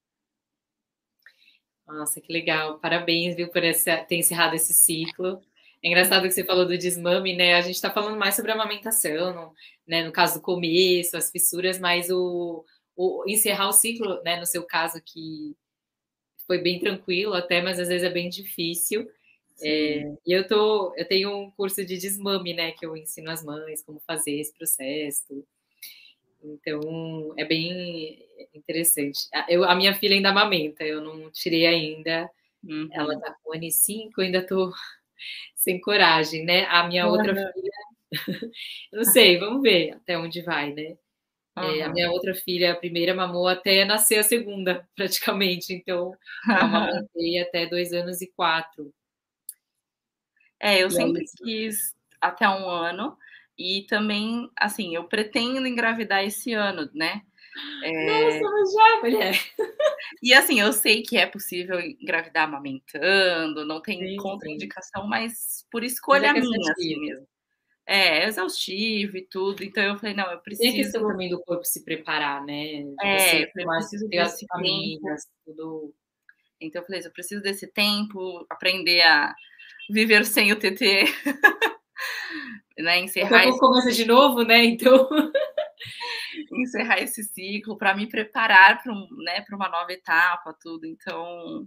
Nossa, que legal. Parabéns, viu, por ter encerrado esse ciclo. É engraçado que você falou do desmame, né? A gente está falando mais sobre a amamentação, né? No caso do começo, as fissuras, mas o encerrar o ciclo, né? No seu caso, que foi bem tranquilo até, mas às vezes é bem difícil. E eu tenho um curso de desmame, né? Que eu ensino as mães como fazer esse processo. Então, é bem interessante. A minha filha ainda amamenta, eu não tirei ainda. Ela tá com 1 ano e 5, eu ainda tô sem coragem, né? A minha outra Aham, filha, eu não sei, vamos ver até onde vai, né? A aham. minha outra filha, a primeira mamou até nascer a segunda, praticamente. Então, eu amamentei até 2 anos e 4. Eu E aí, sempre quis até 1 ano e também, assim, eu pretendo engravidar esse ano, né. nossa, mas já, mulher. E assim, eu sei que é possível engravidar amamentando, não tem Sim, sim. contraindicação, mas por Mas é escolha minha, assim cansativo. mesmo. É exaustivo e tudo, então eu falei: "Não, eu E tem a preciso". questão também do corpo se preparar, né? De você Eu falei: "Eu mais preciso ter as desse tempo". amigas, tudo. Então eu falei: "Eu preciso desse tempo, aprender a viver sem o TT", né, Daqui a pouco começa de novo, né? Então. encerrar esse ciclo para me preparar para né, para uma nova etapa, tudo. Então,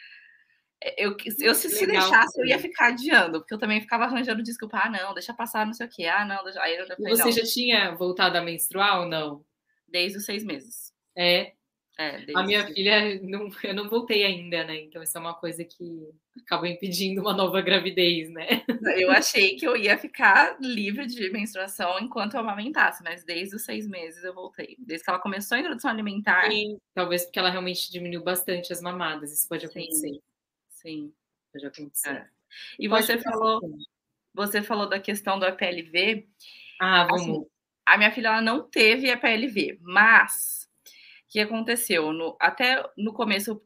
se Que legal, deixasse, eu ia Fabi. ficar adiando, porque eu também ficava arranjando desculpa: "Ah, não, deixa passar não sei o quê. Ah, não, deixa". Aí eu E falei: você "Não, já tinha voltado a menstruar ou não? desde os 6 meses". É. A Desde os minha 6. filha, não, eu não voltei ainda, né? Então, isso é uma coisa que acaba impedindo uma nova gravidez, né? Eu achei que eu ia ficar livre de menstruação enquanto eu amamentasse, mas desde os 6 meses eu voltei. Desde que ela começou a introdução alimentar, Sim, talvez porque ela realmente diminuiu bastante as mamadas. Isso pode sim, acontecer. sim, Pode acontecer. é. E E pode ficar sem fome. você falou da questão do EPLV, Ah, assim, vamos. a minha filha ela não teve EPLV, mas o que aconteceu? Até no começo,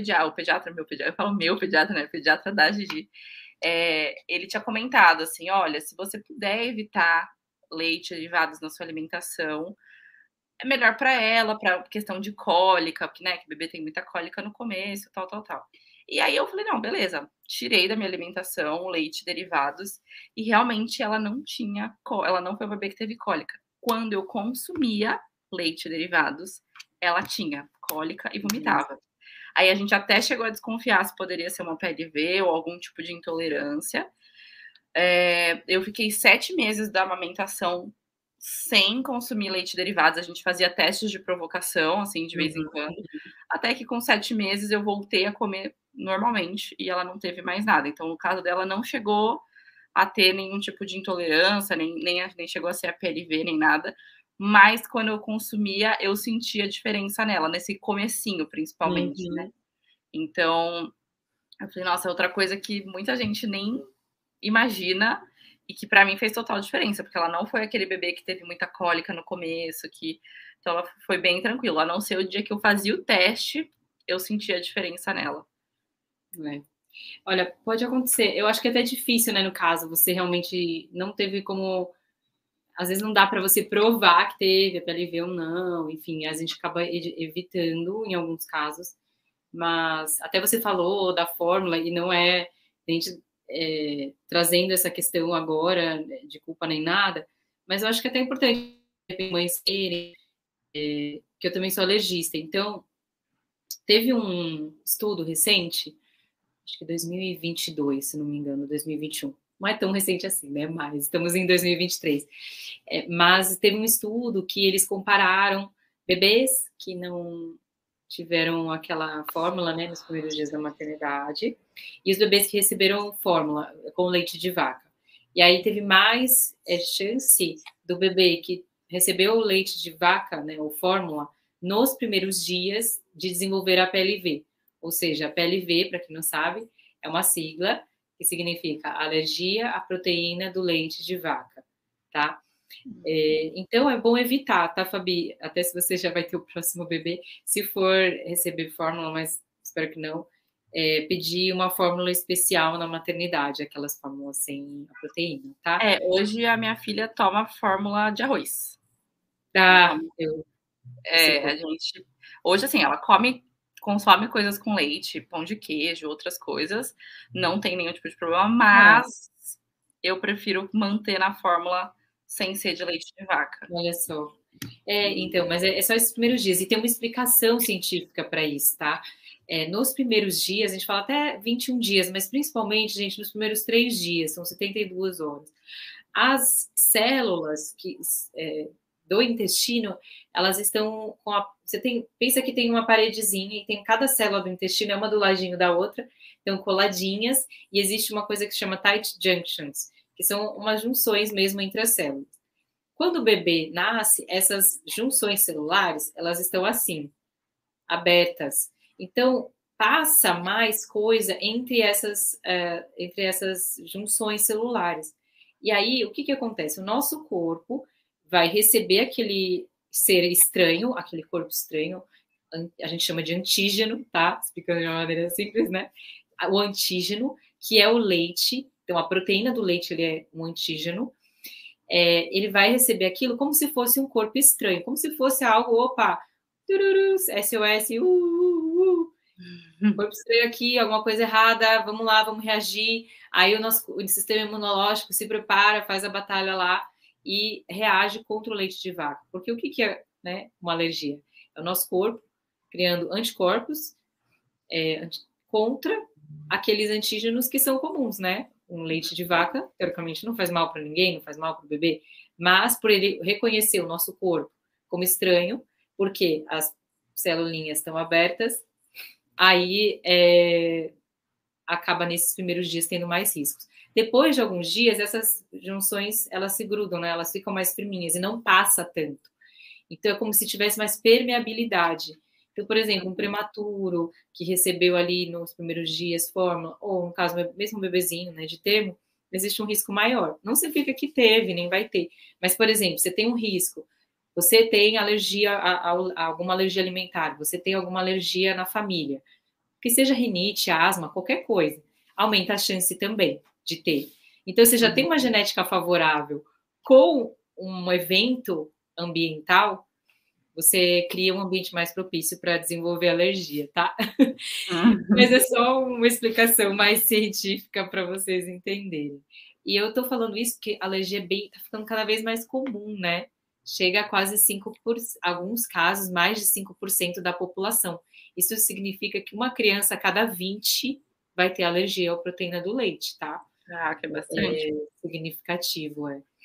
eu falo meu pediatra, né? Pediatra da Gigi, ele tinha comentado assim: olha, se você puder evitar leite e derivados na sua alimentação, é melhor para ela, para questão de cólica, porque, né, que o bebê tem muita cólica no começo, tal, tal, tal. E aí eu falei: "Não, beleza". Tirei da minha alimentação leite e derivados e realmente ela não foi uma bebê que teve cólica. Quando eu consumia leite e derivados, ela tinha cólica e vomitava. Aí a gente até chegou a desconfiar se poderia ser uma PLV ou algum tipo de intolerância. Eu fiquei 7 meses da amamentação sem consumir leite e derivados, a gente fazia testes de provocação, assim, de vez em Uhum. quando, até que com 7 meses eu voltei a comer normalmente e ela não teve mais nada. Então, no caso dela, não chegou a ter nenhum tipo de intolerância, nem chegou a ser a PLV, nem nada, mas quando eu consumia, eu sentia diferença nela, nesse comecinho, principalmente, né. Uhum. Então, eu falei: "Nossa, é outra coisa que muita gente nem imagina, e que para mim fez total diferença, porque ela não foi aquele bebê que teve muita cólica no começo, então ela foi bem tranquila, a não ser o dia que eu fazia o teste, eu sentia a diferença nela. É. Olha, pode acontecer. Eu acho que é até difícil, né, no caso, você realmente não teve como. Às vezes não dá para você provar que teve a PLV ou não, enfim, a gente acaba evitando em alguns casos, mas até você falou da fórmula e não é a gente trazendo essa questão agora de culpa nem nada, mas eu acho que é até importante mães terem, que eu também sou alergista, então teve um estudo recente, acho que 2022, se não me engano, 2021. não é tão recente assim, né? Mas estamos em 2023. Mas teve um estudo que eles compararam bebês que não tiveram aquela fórmula, né, nos primeiros dias da maternidade, e os bebês que receberam fórmula com leite de vaca. E aí teve mais chance do bebê que recebeu o leite de vaca, né, ou fórmula, nos primeiros dias de desenvolver a PLV. Ou seja, a PLV, para quem não sabe, é uma sigla que significa alergia à proteína do leite de vaca, tá? Então é bom evitar, tá, Fabi? Até se você já vai ter o próximo bebê, se for receber fórmula, mas espero que não, pedir uma fórmula especial na maternidade, aquelas fórmulas sem a proteína, tá? Hoje a minha filha toma fórmula de arroz. Tá, a gente. Hoje, assim, ela consome coisas com leite, pão de queijo, outras coisas. Não tem nenhum tipo de problema, mas eu prefiro manter na fórmula sem ser de leite de vaca. Olha só. Então, mas é só esses primeiros dias. E tem uma explicação científica para isso, tá? Nos primeiros dias, a gente fala até 21 dias, mas principalmente, gente, nos primeiros 3 dias, são 72 horas. As células do intestino, elas estão com pensa que tem uma paredezinha e tem cada célula do intestino, é uma do ladinho da outra, estão coladinhas, e existe uma coisa que se chama tight junctions, que são umas junções mesmo entre as células. Quando o bebê nasce, essas junções celulares, elas estão assim, abertas. Então, passa mais coisa entre essas junções celulares. E aí, o que acontece? O nosso corpo vai receber aquele ser estranho, aquele corpo estranho, a gente chama de antígeno, tá? Explicando de uma maneira simples, né? O antígeno, que é o leite, então a proteína do leite ele é um antígeno, ele vai receber aquilo como se fosse um corpo estranho, como se fosse algo, opa, tururu, SOS, corpo estranho aqui, alguma coisa errada, vamos lá, vamos reagir. Aí o sistema imunológico se prepara, faz a batalha lá e reage contra o leite de vaca. Porque o que é, né, uma alergia? É o nosso corpo criando anticorpos contra aqueles antígenos que são comuns, né? Um leite de vaca, teoricamente, não faz mal para ninguém, não faz mal para o bebê, mas por ele reconhecer o nosso corpo como estranho, porque as celulinhas estão abertas, aí acaba nesses primeiros dias tendo mais riscos. Depois de alguns dias, essas junções, elas se grudam, né? Elas ficam mais firminhas e não passa tanto. Então, é como se tivesse mais permeabilidade. Então, por exemplo, um prematuro que recebeu ali nos primeiros dias fórmula, ou no caso, mesmo um bebezinho, né, de termo, existe um risco maior. Não significa que teve, nem vai ter. Mas, por exemplo, você tem um risco, você tem alergia a alguma alergia alimentar, você tem alguma alergia na família, que seja rinite, asma, qualquer coisa, aumenta a chance também de ter. Então, você já tem uma genética favorável com um evento ambiental, você cria um ambiente mais propício para desenvolver alergia, tá? Mas é só uma explicação mais científica para vocês entenderem. E eu tô falando isso porque a alergia tá ficando cada vez mais comum, né? Chega a quase 5%, alguns casos, mais de 5% da população. Isso significa que uma criança a cada 20 vai ter alergia à proteína do leite, tá? Que é bastante. Significativo,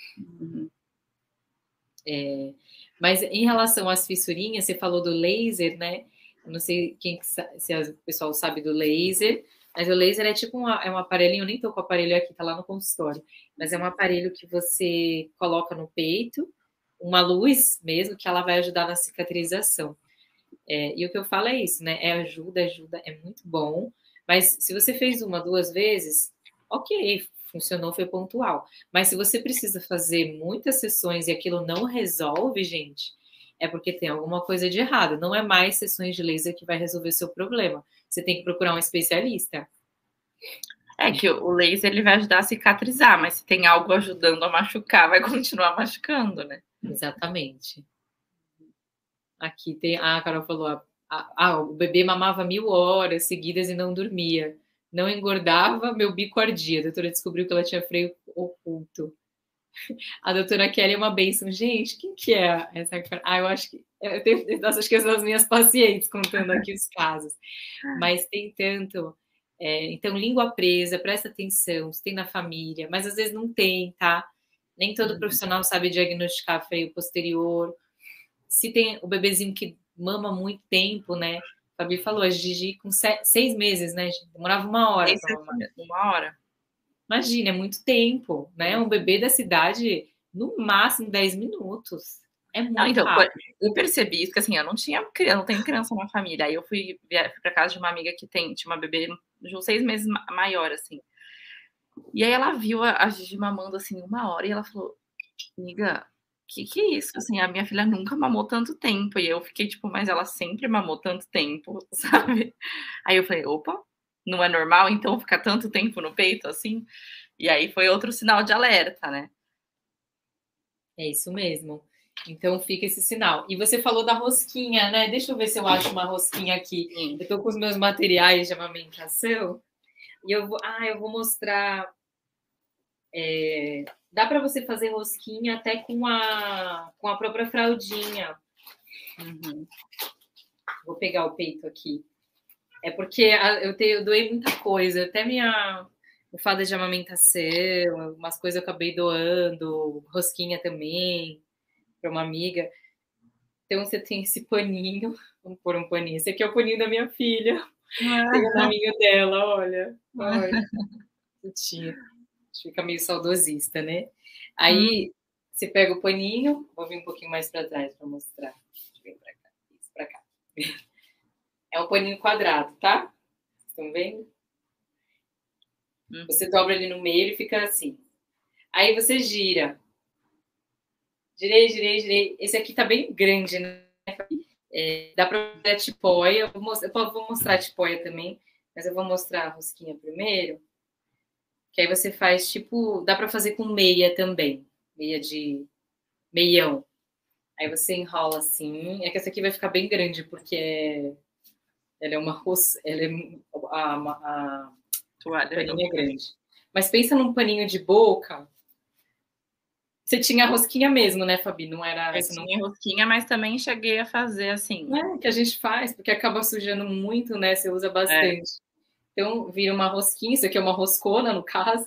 Mas em relação às fissurinhas, você falou do laser, né? Eu não sei se o pessoal sabe do laser, mas o laser é tipo um aparelhinho, eu nem tô com o aparelho aqui, tá lá no consultório, mas é um aparelho que você coloca no peito, uma luz mesmo, que ela vai ajudar na cicatrização. E o que eu falo é isso, né? Ajuda, é muito bom, mas se você fez 1, 2 vezes, ok, funcionou, foi pontual. Mas se você precisa fazer muitas sessões e aquilo não resolve, gente, é porque tem alguma coisa de errado. Não é mais sessões de laser que vai resolver o seu problema. Você tem que procurar um especialista. Que o laser ele vai ajudar a cicatrizar, mas se tem algo ajudando a machucar, vai continuar machucando, né? Exatamente. Aqui tem. A Carol falou: o bebê mamava 1000 horas seguidas e não dormia. Não engordava, meu bico ardia. A doutora descobriu que ela tinha freio oculto. A doutora Kelly é uma bênção. Gente, quem que é essa? Eu acho que. Acho que são as minhas pacientes contando aqui os casos. Mas tem tanto. Então, língua presa, presta atenção, se tem na família, mas às vezes não tem, tá? Nem todo profissional sabe diagnosticar freio posterior. Se tem o bebezinho que mama muito tempo, né? A Fabi falou, a Gigi com 6 meses, né? Demorava 1 hora para mamar. 1 hora. Imagina, é muito tempo, né? Um bebê da cidade, no máximo 10 minutos. É muito rápido. Eu percebi isso, que assim, eu não tenho criança na família. Aí eu fui pra casa de uma amiga que tinha uma bebê de uns 6 meses maior, assim. E aí ela viu a Gigi mamando, assim, 1 hora, e ela falou, amiga, que é isso? Assim, a minha filha nunca mamou tanto tempo. E eu fiquei tipo, mas ela sempre mamou tanto tempo, sabe? Aí eu falei, opa, não é normal então ficar tanto tempo no peito assim? E aí foi outro sinal de alerta, né? É isso mesmo. Então fica esse sinal. E você falou da rosquinha, né? Deixa eu ver se eu acho uma rosquinha aqui. Sim. Eu tô com os meus materiais de amamentação e eu vou mostrar. Dá para você fazer rosquinha até com a própria fraldinha. Uhum. Vou pegar o peito aqui. É porque eu doei muita coisa, até minha almofada de amamentação, umas coisas eu acabei doando, rosquinha também, para uma amiga. Então você tem esse paninho, vamos pôr um paninho. Esse aqui é o paninho da minha filha, tem o nominho dela, olha. Ai, tinha. Fica meio saudosista, né? Aí você pega o paninho, vou vir um pouquinho mais para trás para mostrar. Deixa eu vir para cá, isso para cá. É um paninho quadrado, tá? Estão vendo? Você dobra ele no meio e fica assim. Aí você gira. Girei. Esse aqui tá bem grande, né? Dá pra fazer a tipóia. Eu vou mostrar a tipóia também, mas eu vou mostrar a rosquinha primeiro. Que aí você faz tipo. Dá pra fazer com meia também. Meia de meião. Aí você enrola assim. É que essa aqui vai ficar bem grande, porque ela é uma ela é a paninho é grande. Mas pensa num paninho de boca. Você tinha rosquinha mesmo, né, Fabi? Não era. Eu tinha rosquinha, mas também cheguei a fazer assim. Não é que a gente faz, porque acaba sujando muito, né? Você usa bastante. Então, vira uma rosquinha. Isso aqui é uma roscona, no caso.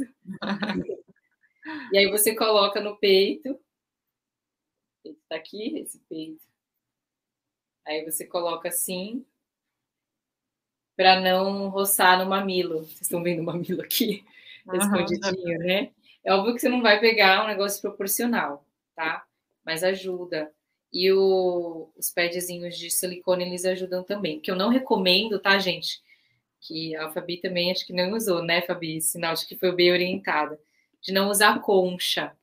E aí você coloca no peito. O peito tá aqui, esse peito. Aí você coloca assim, para não roçar no mamilo. Vocês estão vendo o mamilo aqui? Escondidinho, né? É óbvio que você não vai pegar um negócio proporcional, tá? Mas ajuda. E os padzinhos de silicone, eles ajudam também. Que eu não recomendo, tá, gente? Que a Fabi também acho que não usou, né, Fabi? Sinal de que foi bem orientada. De não usar concha.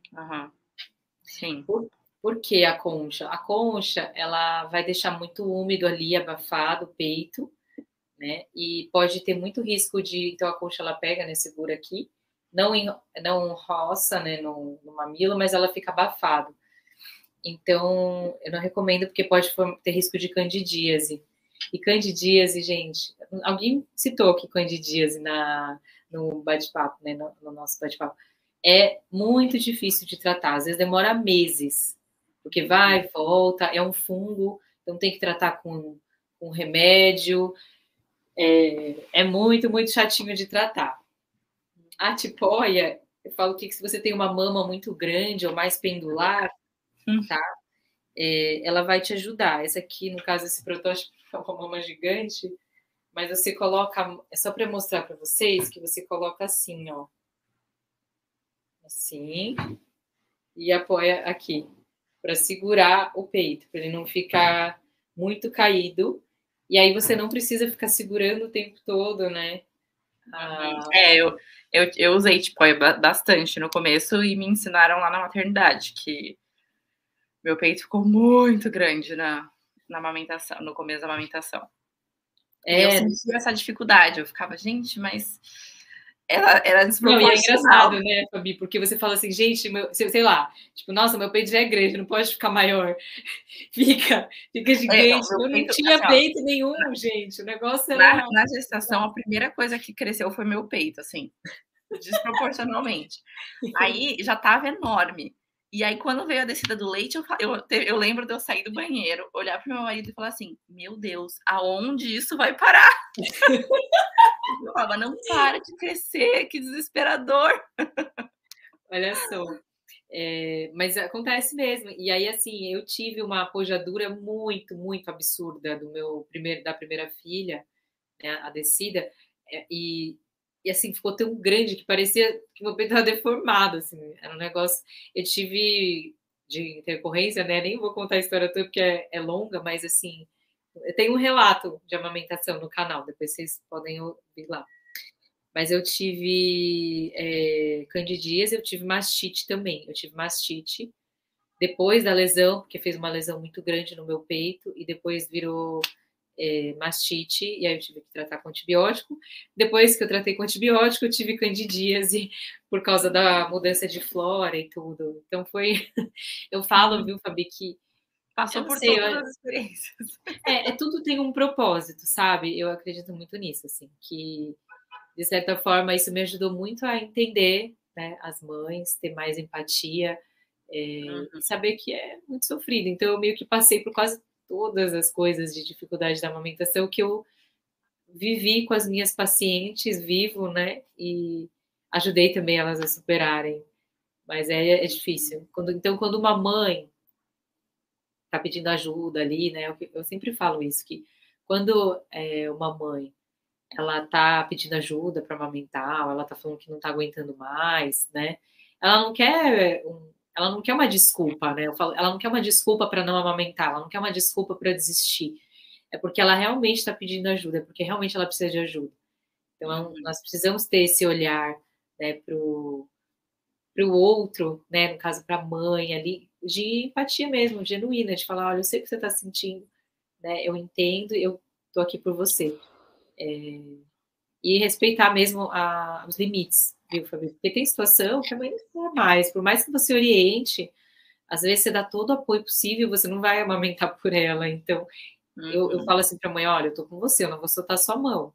Sim. Por que a concha? A concha, ela vai deixar muito úmido ali, abafado o peito, né? E pode ter muito risco de... Então, a concha, ela pega, né? Segura aqui. Não roça, né, no mamilo, mas ela fica abafado. Então, eu não recomendo porque pode ter risco de candidíase. E candidíase, gente, alguém citou aqui candidíase no bate-papo, né, no nosso bate-papo. É muito difícil de tratar, às vezes demora meses, porque vai, volta, é um fungo, então tem que tratar com remédio, é muito, muito chatinho de tratar. A tipóia, eu falo que se você tem uma mama muito grande ou mais pendular, tá? Ela vai te ajudar. Essa aqui, no caso, esse protótipo é uma mama gigante, mas você coloca, é só para mostrar para vocês que você coloca assim, ó. Assim. E apoia aqui, para segurar o peito, para ele não ficar muito caído. E aí você não precisa ficar segurando o tempo todo, né? Eu usei tipóia bastante no começo e me ensinaram lá na maternidade que meu peito ficou muito grande na amamentação, no começo da amamentação. E eu sentia essa dificuldade. Eu ficava, gente, mas era desproporcional. Não, e é engraçado, né, Fabi? Porque você fala assim, gente, sei lá, tipo, nossa, meu peito já é grande, não pode ficar maior. Fica gigante. Eu não tinha assim, peito nenhum, gente. O negócio era... Na gestação, a primeira coisa que cresceu foi meu peito, assim, desproporcionalmente. Aí já tava enorme. E aí, quando veio a descida do leite, eu lembro de eu sair do banheiro, olhar pro meu marido e falar assim, meu Deus, aonde isso vai parar? Eu falava, não para de crescer, que desesperador. Olha só. Mas acontece mesmo. E aí, assim, eu tive uma pojadura muito, muito absurda da primeira filha, né, a descida, e assim, ficou tão grande que parecia que meu peito estava deformado, assim, era um negócio. Eu tive de intercorrência, né? Nem vou contar a história toda porque é longa, mas assim, eu tenho um relato de amamentação no canal, depois vocês podem ouvir lá. Mas eu tive candidíase, eu tive mastite também. Eu tive mastite depois da lesão, porque fez uma lesão muito grande no meu peito, e depois virou mastite, e aí eu tive que tratar com antibiótico. Depois que eu tratei com antibiótico, eu tive candidíase por causa da mudança de flora e tudo. Então foi. Eu falo, viu, Fabi, que. Eu Passou não por sei, todas as experiências. tudo tem um propósito, sabe? Eu acredito muito nisso, assim, que de certa forma isso me ajudou muito a entender, né, as mães, ter mais empatia, e saber que é muito sofrido. Então eu meio que passei por quase todas as coisas de dificuldade da amamentação que eu vivi com as minhas pacientes, vivo, né? E ajudei também elas a superarem. Mas é difícil. Então, quando uma mãe está pedindo ajuda ali, né? Eu sempre falo isso, que quando uma mãe ela tá pedindo ajuda para amamentar, ou ela tá falando que não tá aguentando mais, né? Ela não quer ela não quer uma desculpa, né? Eu falo, ela não quer uma desculpa para não amamentar, ela não quer uma desculpa para desistir. É porque ela realmente está pedindo ajuda, é porque realmente ela precisa de ajuda. Então, nós precisamos ter esse olhar, né, pro outro, né, no caso para a mãe ali, de empatia mesmo, genuína, de falar, olha, eu sei o que você está sentindo, né? Eu entendo, eu tô aqui por você. E respeitar mesmo os limites, viu, Fabi? Porque tem situação que a mãe não quer mais, por mais que você oriente, às vezes você dá todo o apoio possível, você não vai amamentar por ela. Então, eu falo assim para a mãe, olha, eu tô com você, eu não vou soltar sua mão.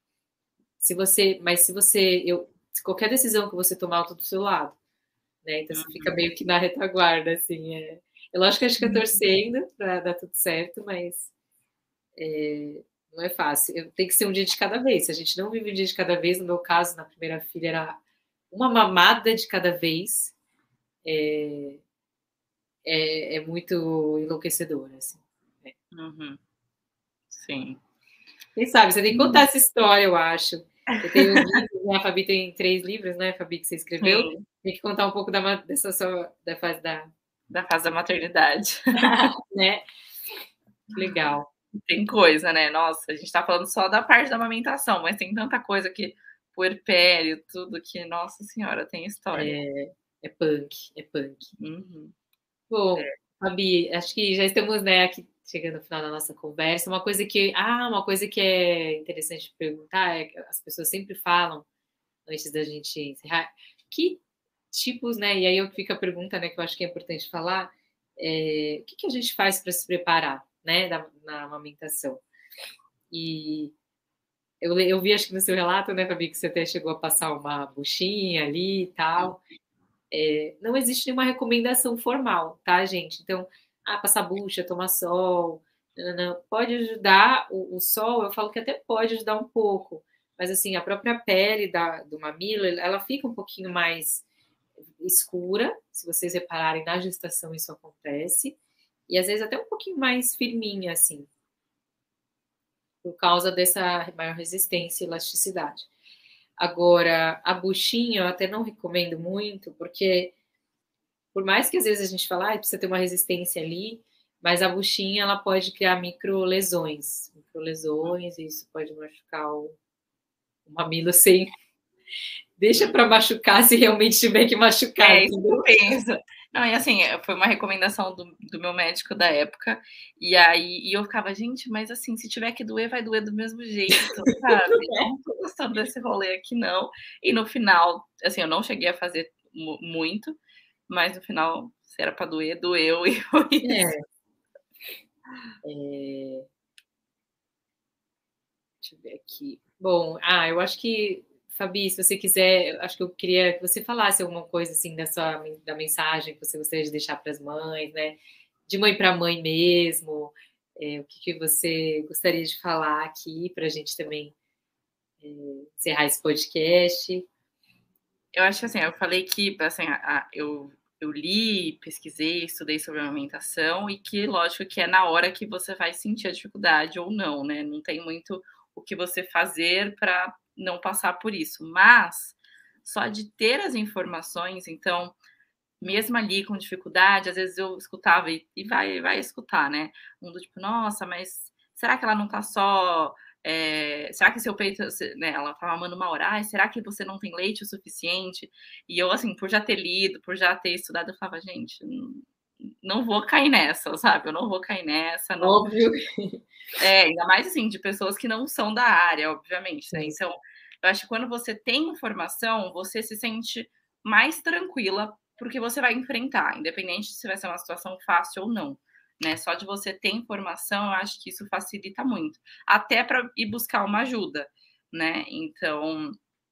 Se qualquer decisão que você tomar, eu tô do seu lado, né? Então você fica meio que na retaguarda, assim. Eu lógico que acho que é torcendo para dar tudo certo, mas não é fácil. Tem que ser um dia de cada vez. Se a gente não vive um dia de cada vez, no meu caso, na primeira filha, era uma mamada de cada vez. É muito enlouquecedor, assim. Sim. Quem sabe? Você tem que contar essa história, eu acho. Eu tenho livros, né? A Fabi tem 3 livros, né, Fabi, que você escreveu. Sim, Tem que contar um pouco dessa sua, da fase da. da fase da maternidade. Né? Que legal. Tem coisa, né? Nossa, a gente tá falando só da parte da amamentação, mas tem tanta coisa que puerpério, tudo que, nossa senhora, tem história. É punk, é punk. Uhum. Bom, Fabi, acho que já estamos, né, aqui chegando ao final da nossa conversa. Uma coisa que é interessante perguntar é que as pessoas sempre falam, antes da gente encerrar, que tipos, né, e aí eu fico a pergunta, né, que eu acho que é importante falar, o que a gente faz para se preparar, né, na amamentação? E eu vi, acho que no seu relato, né, Fabi, que você até chegou a passar uma buchinha ali e tal. Não existe nenhuma recomendação formal, tá, gente? Então, passar bucha, tomar sol, nananã, pode ajudar. O sol, eu falo que até pode ajudar um pouco, mas assim, a própria pele do mamilo, ela fica um pouquinho mais escura. Se vocês repararem, na gestação isso acontece. E às vezes até um pouquinho mais firminha, assim, por causa dessa maior resistência e elasticidade. Agora, a buchinha eu até não recomendo muito, porque por mais que às vezes a gente fala, precisa ter uma resistência ali, mas a buchinha ela pode criar microlesões, e isso pode machucar o mamilo sem. Deixa para machucar se realmente tiver que machucar, É isso que eu entendeu? penso. Não, e assim, foi uma recomendação do meu médico da época, e aí eu ficava: "Gente, mas assim, se tiver que doer, vai doer do mesmo jeito, sabe? Não tô gostando desse rolê aqui não". E no final, assim, eu não cheguei a fazer muito, mas no final, se era pra doer, doeu e foi isso. É, é, deixa eu ver aqui. Bom, eu acho que, Fabi, se você quiser, acho que eu queria que você falasse alguma coisa assim da mensagem que você gostaria de deixar para as mães, né? De mãe para mãe mesmo. O que você gostaria de falar aqui para a gente também encerrar esse podcast. Eu acho que assim, eu falei que assim, eu li, pesquisei, estudei sobre amamentação e que, lógico, que é na hora que você vai sentir a dificuldade ou não, né? Não tem muito o que você fazer para não passar por isso. Mas só de ter as informações, então, mesmo ali com dificuldade, às vezes eu escutava e vai escutar, né? Um do tipo, nossa, mas será que ela não tá só. Será que seu peito, né, ela tá mamando uma hora, será que você não tem leite o suficiente? E eu, assim, por já ter lido, por já ter estudado, eu falava, gente, não vou cair nessa, sabe? Eu não vou cair nessa, não. Óbvio. Ainda mais assim, de pessoas que não são da área, obviamente, né? Sim. Então, eu acho que quando você tem informação, você se sente mais tranquila porque você vai enfrentar, independente se vai ser uma situação fácil ou não. Né? Só de você ter informação, eu acho que isso facilita muito. Até para ir buscar uma ajuda, né? Então,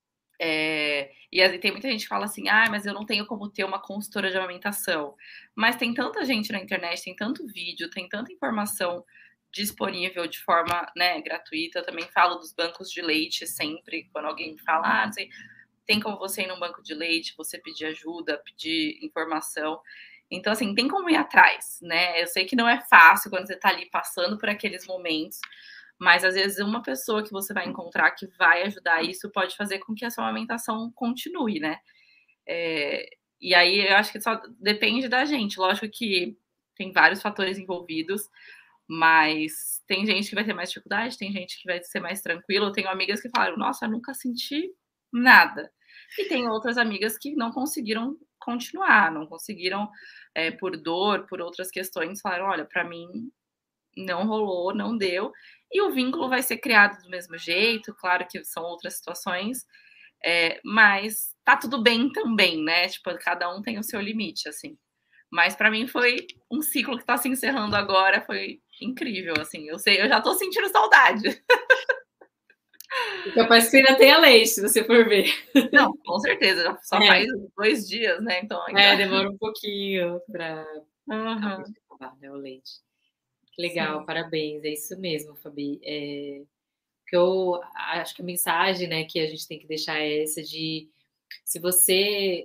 e tem muita gente que fala assim, mas eu não tenho como ter uma consultora de amamentação. Mas tem tanta gente na internet, tem tanto vídeo, tem tanta informação disponível de forma, né, gratuita. Eu também falo dos bancos de leite sempre, quando alguém me fala, não sei, tem como você ir num banco de leite, você pedir ajuda, pedir informação. Então, assim, tem como ir atrás, né? Eu sei que não é fácil quando você tá ali passando por aqueles momentos, mas às vezes uma pessoa que você vai encontrar que vai ajudar isso pode fazer com que a sua amamentação continue, né? E aí eu acho que só depende da gente. Lógico que tem vários fatores envolvidos, mas tem gente que vai ter mais dificuldade, tem gente que vai ser mais tranquila. Eu tenho amigas que falaram, nossa, eu nunca senti nada. E tem outras amigas que não conseguiram continuar, não conseguiram, por dor, por outras questões, falaram, olha, para mim não rolou, não deu. E o vínculo vai ser criado do mesmo jeito, claro que são outras situações, mas tá tudo bem também, né? Tipo, cada um tem o seu limite, assim. Mas para mim foi um ciclo que tá se encerrando agora, foi incrível, assim. Eu sei, eu já tô sentindo saudade. E capaz que ainda tenha leite, se você for ver. Não, com certeza, só faz 2 dias, né? Então ainda. Demora um pouquinho para Uhum. acabar, né, o leite. Que legal, Sim. parabéns, é isso mesmo, Fabi. Que eu acho que a mensagem, né, que a gente tem que deixar é essa de se você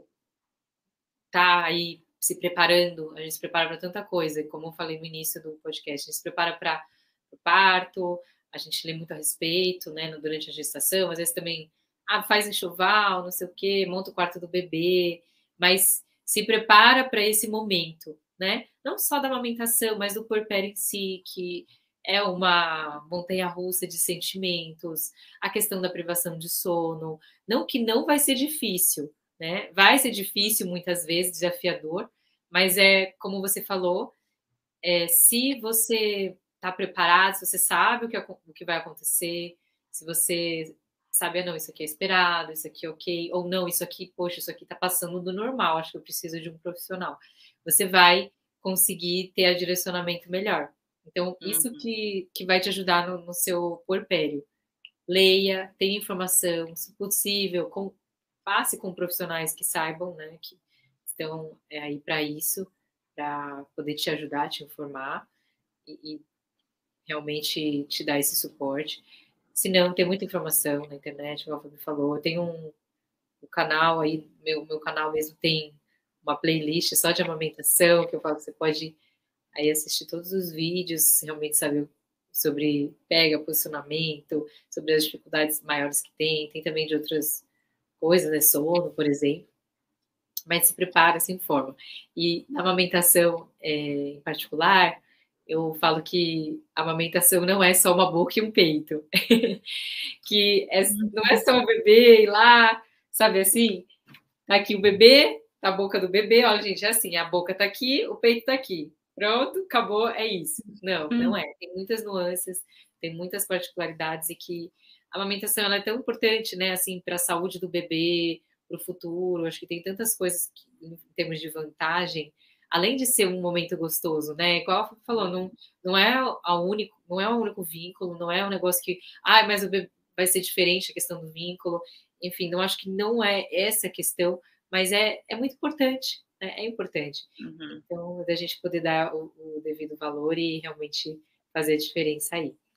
tá aí se preparando, a gente se prepara para tanta coisa, como eu falei no início do podcast, a gente se prepara para o parto, a gente lê muito a respeito, né, durante a gestação, às vezes também faz enxoval, não sei o quê, monta o quarto do bebê, mas se prepara para esse momento, né? Não só da amamentação, mas do puerpério em si, que é uma montanha-russa de sentimentos, a questão da privação de sono, não que não vai ser difícil, né? Vai ser difícil muitas vezes, desafiador, mas como você falou, se você está preparado, se você sabe o que vai acontecer, se você sabe, não, isso aqui é esperado, isso aqui é ok, ou não, isso aqui, poxa, isso aqui está passando do normal, acho que eu preciso de um profissional. Você vai conseguir ter a direcionamento melhor. Então, isso que vai te ajudar no seu puerpério. Leia, tenha informação, se possível, passe com profissionais que saibam, né, que estão aí para isso, para poder te ajudar, te informar e realmente te dar esse suporte. Se não, tem muita informação na internet, como a Fabi falou. Eu tenho um canal aí, meu canal mesmo tem uma playlist só de amamentação, que eu falo que você pode aí assistir todos os vídeos, realmente saber sobre pega, posicionamento, sobre as dificuldades maiores que tem também de outras coisas, né, sono, por exemplo, mas se prepara, se informa. E na amamentação em particular, eu falo que a amamentação não é só uma boca e um peito, que não é só o bebê ir lá, sabe assim, tá aqui o bebê, a boca do bebê, olha gente, é assim, a boca tá aqui, o peito tá aqui, pronto, acabou, é isso. Não, não é, tem muitas nuances, tem muitas particularidades e que a amamentação ela é tão importante, né, assim, para a saúde do bebê, para o futuro, acho que tem tantas coisas que, em termos de vantagem, além de ser um momento gostoso, né, igual a Fábio falou, não é não é o único vínculo, não é um negócio que, mas o bebê vai ser diferente a questão do vínculo, enfim, não acho que não é essa a questão, mas é muito importante, né? É importante. Então, da gente poder dar o devido valor e realmente fazer a diferença aí.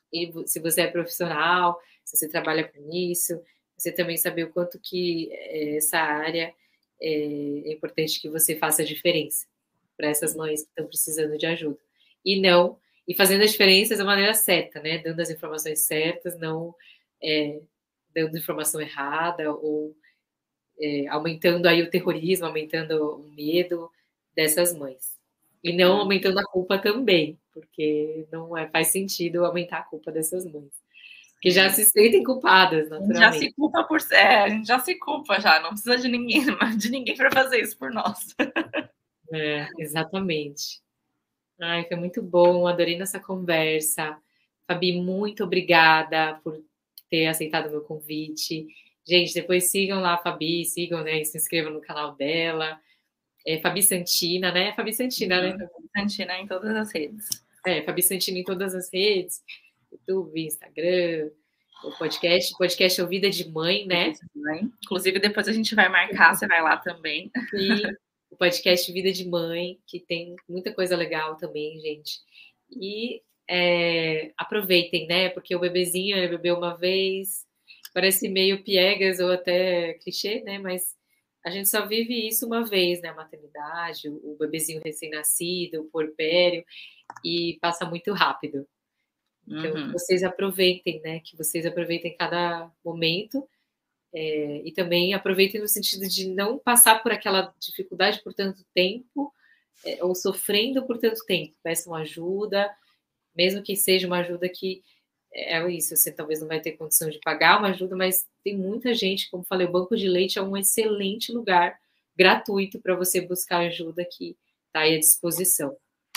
e se você é profissional, se você trabalha com isso, você também saber o quanto que essa área é importante que você faça a diferença para essas mães que estão precisando de ajuda. E fazendo a diferença da maneira certa, né? Dando as informações certas, não dando informação errada ou aumentando aí o terrorismo, aumentando o medo dessas mães. E não aumentando a culpa também, porque não faz sentido aumentar a culpa dessas mães. Que já se sentem culpadas, naturalmente. Já se culpa a gente já se culpa já, não precisa de ninguém para fazer isso por nós. Exatamente. Ai, foi muito bom, adorei nossa conversa. Fabi, muito obrigada por ter aceitado o meu convite. Gente, depois sigam lá a Fabi, sigam, né, e se inscrevam no canal dela. Fabi Santina, né? Fabi Santina, né? Fabi Santina em todas as redes. Fabi Santina em todas as redes. YouTube, Instagram, o podcast é o Vida de Mãe, né? Inclusive, depois a gente vai marcar, você vai lá também. E o podcast Vida de Mãe, que tem muita coisa legal também, gente. E aproveitem, né? Porque o bebezinho, ele bebeu uma vez, parece meio piegas ou até clichê, né? Mas a gente só vive isso uma vez, né? A maternidade, o bebezinho recém-nascido, o puerpério, e passa muito rápido. Então, que vocês aproveitem, né? Que vocês aproveitem cada momento e também aproveitem no sentido de não passar por aquela dificuldade por tanto tempo ou sofrendo por tanto tempo. Peçam ajuda, mesmo que seja uma ajuda que isso, você talvez não vai ter condição de pagar uma ajuda, mas tem muita gente, como falei, o Banco de Leite é um excelente lugar gratuito para você buscar ajuda que está aí à disposição.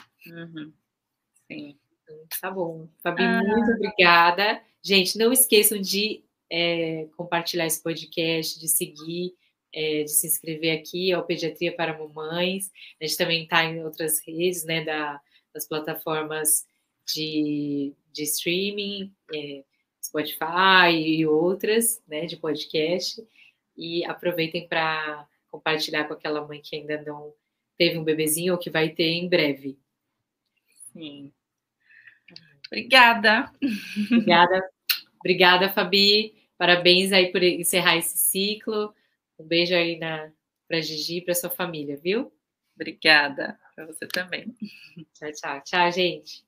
Sim. Tá bom. Fabi, muito obrigada. Gente, não esqueçam de compartilhar esse podcast, de seguir, de se inscrever aqui ao Pediatria para Mamães. A gente também está em outras redes, né, das plataformas de streaming, Spotify e outras, né, de podcast. E aproveitem para compartilhar com aquela mãe que ainda não teve um bebezinho ou que vai ter em breve. Sim. Obrigada. Obrigada, Fabi. Parabéns aí por encerrar esse ciclo. Um beijo aí para Gigi e para sua família, viu? Obrigada. Para você também. Tchau, tchau. Tchau, gente.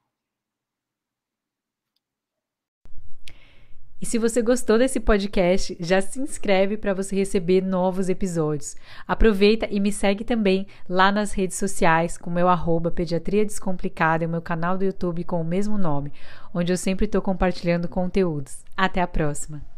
E se você gostou desse podcast, já se inscreve para você receber novos episódios. Aproveita e me segue também lá nas redes sociais com o meu @Pediatria Descomplicada e o meu canal do YouTube com o mesmo nome, onde eu sempre estou compartilhando conteúdos. Até a próxima!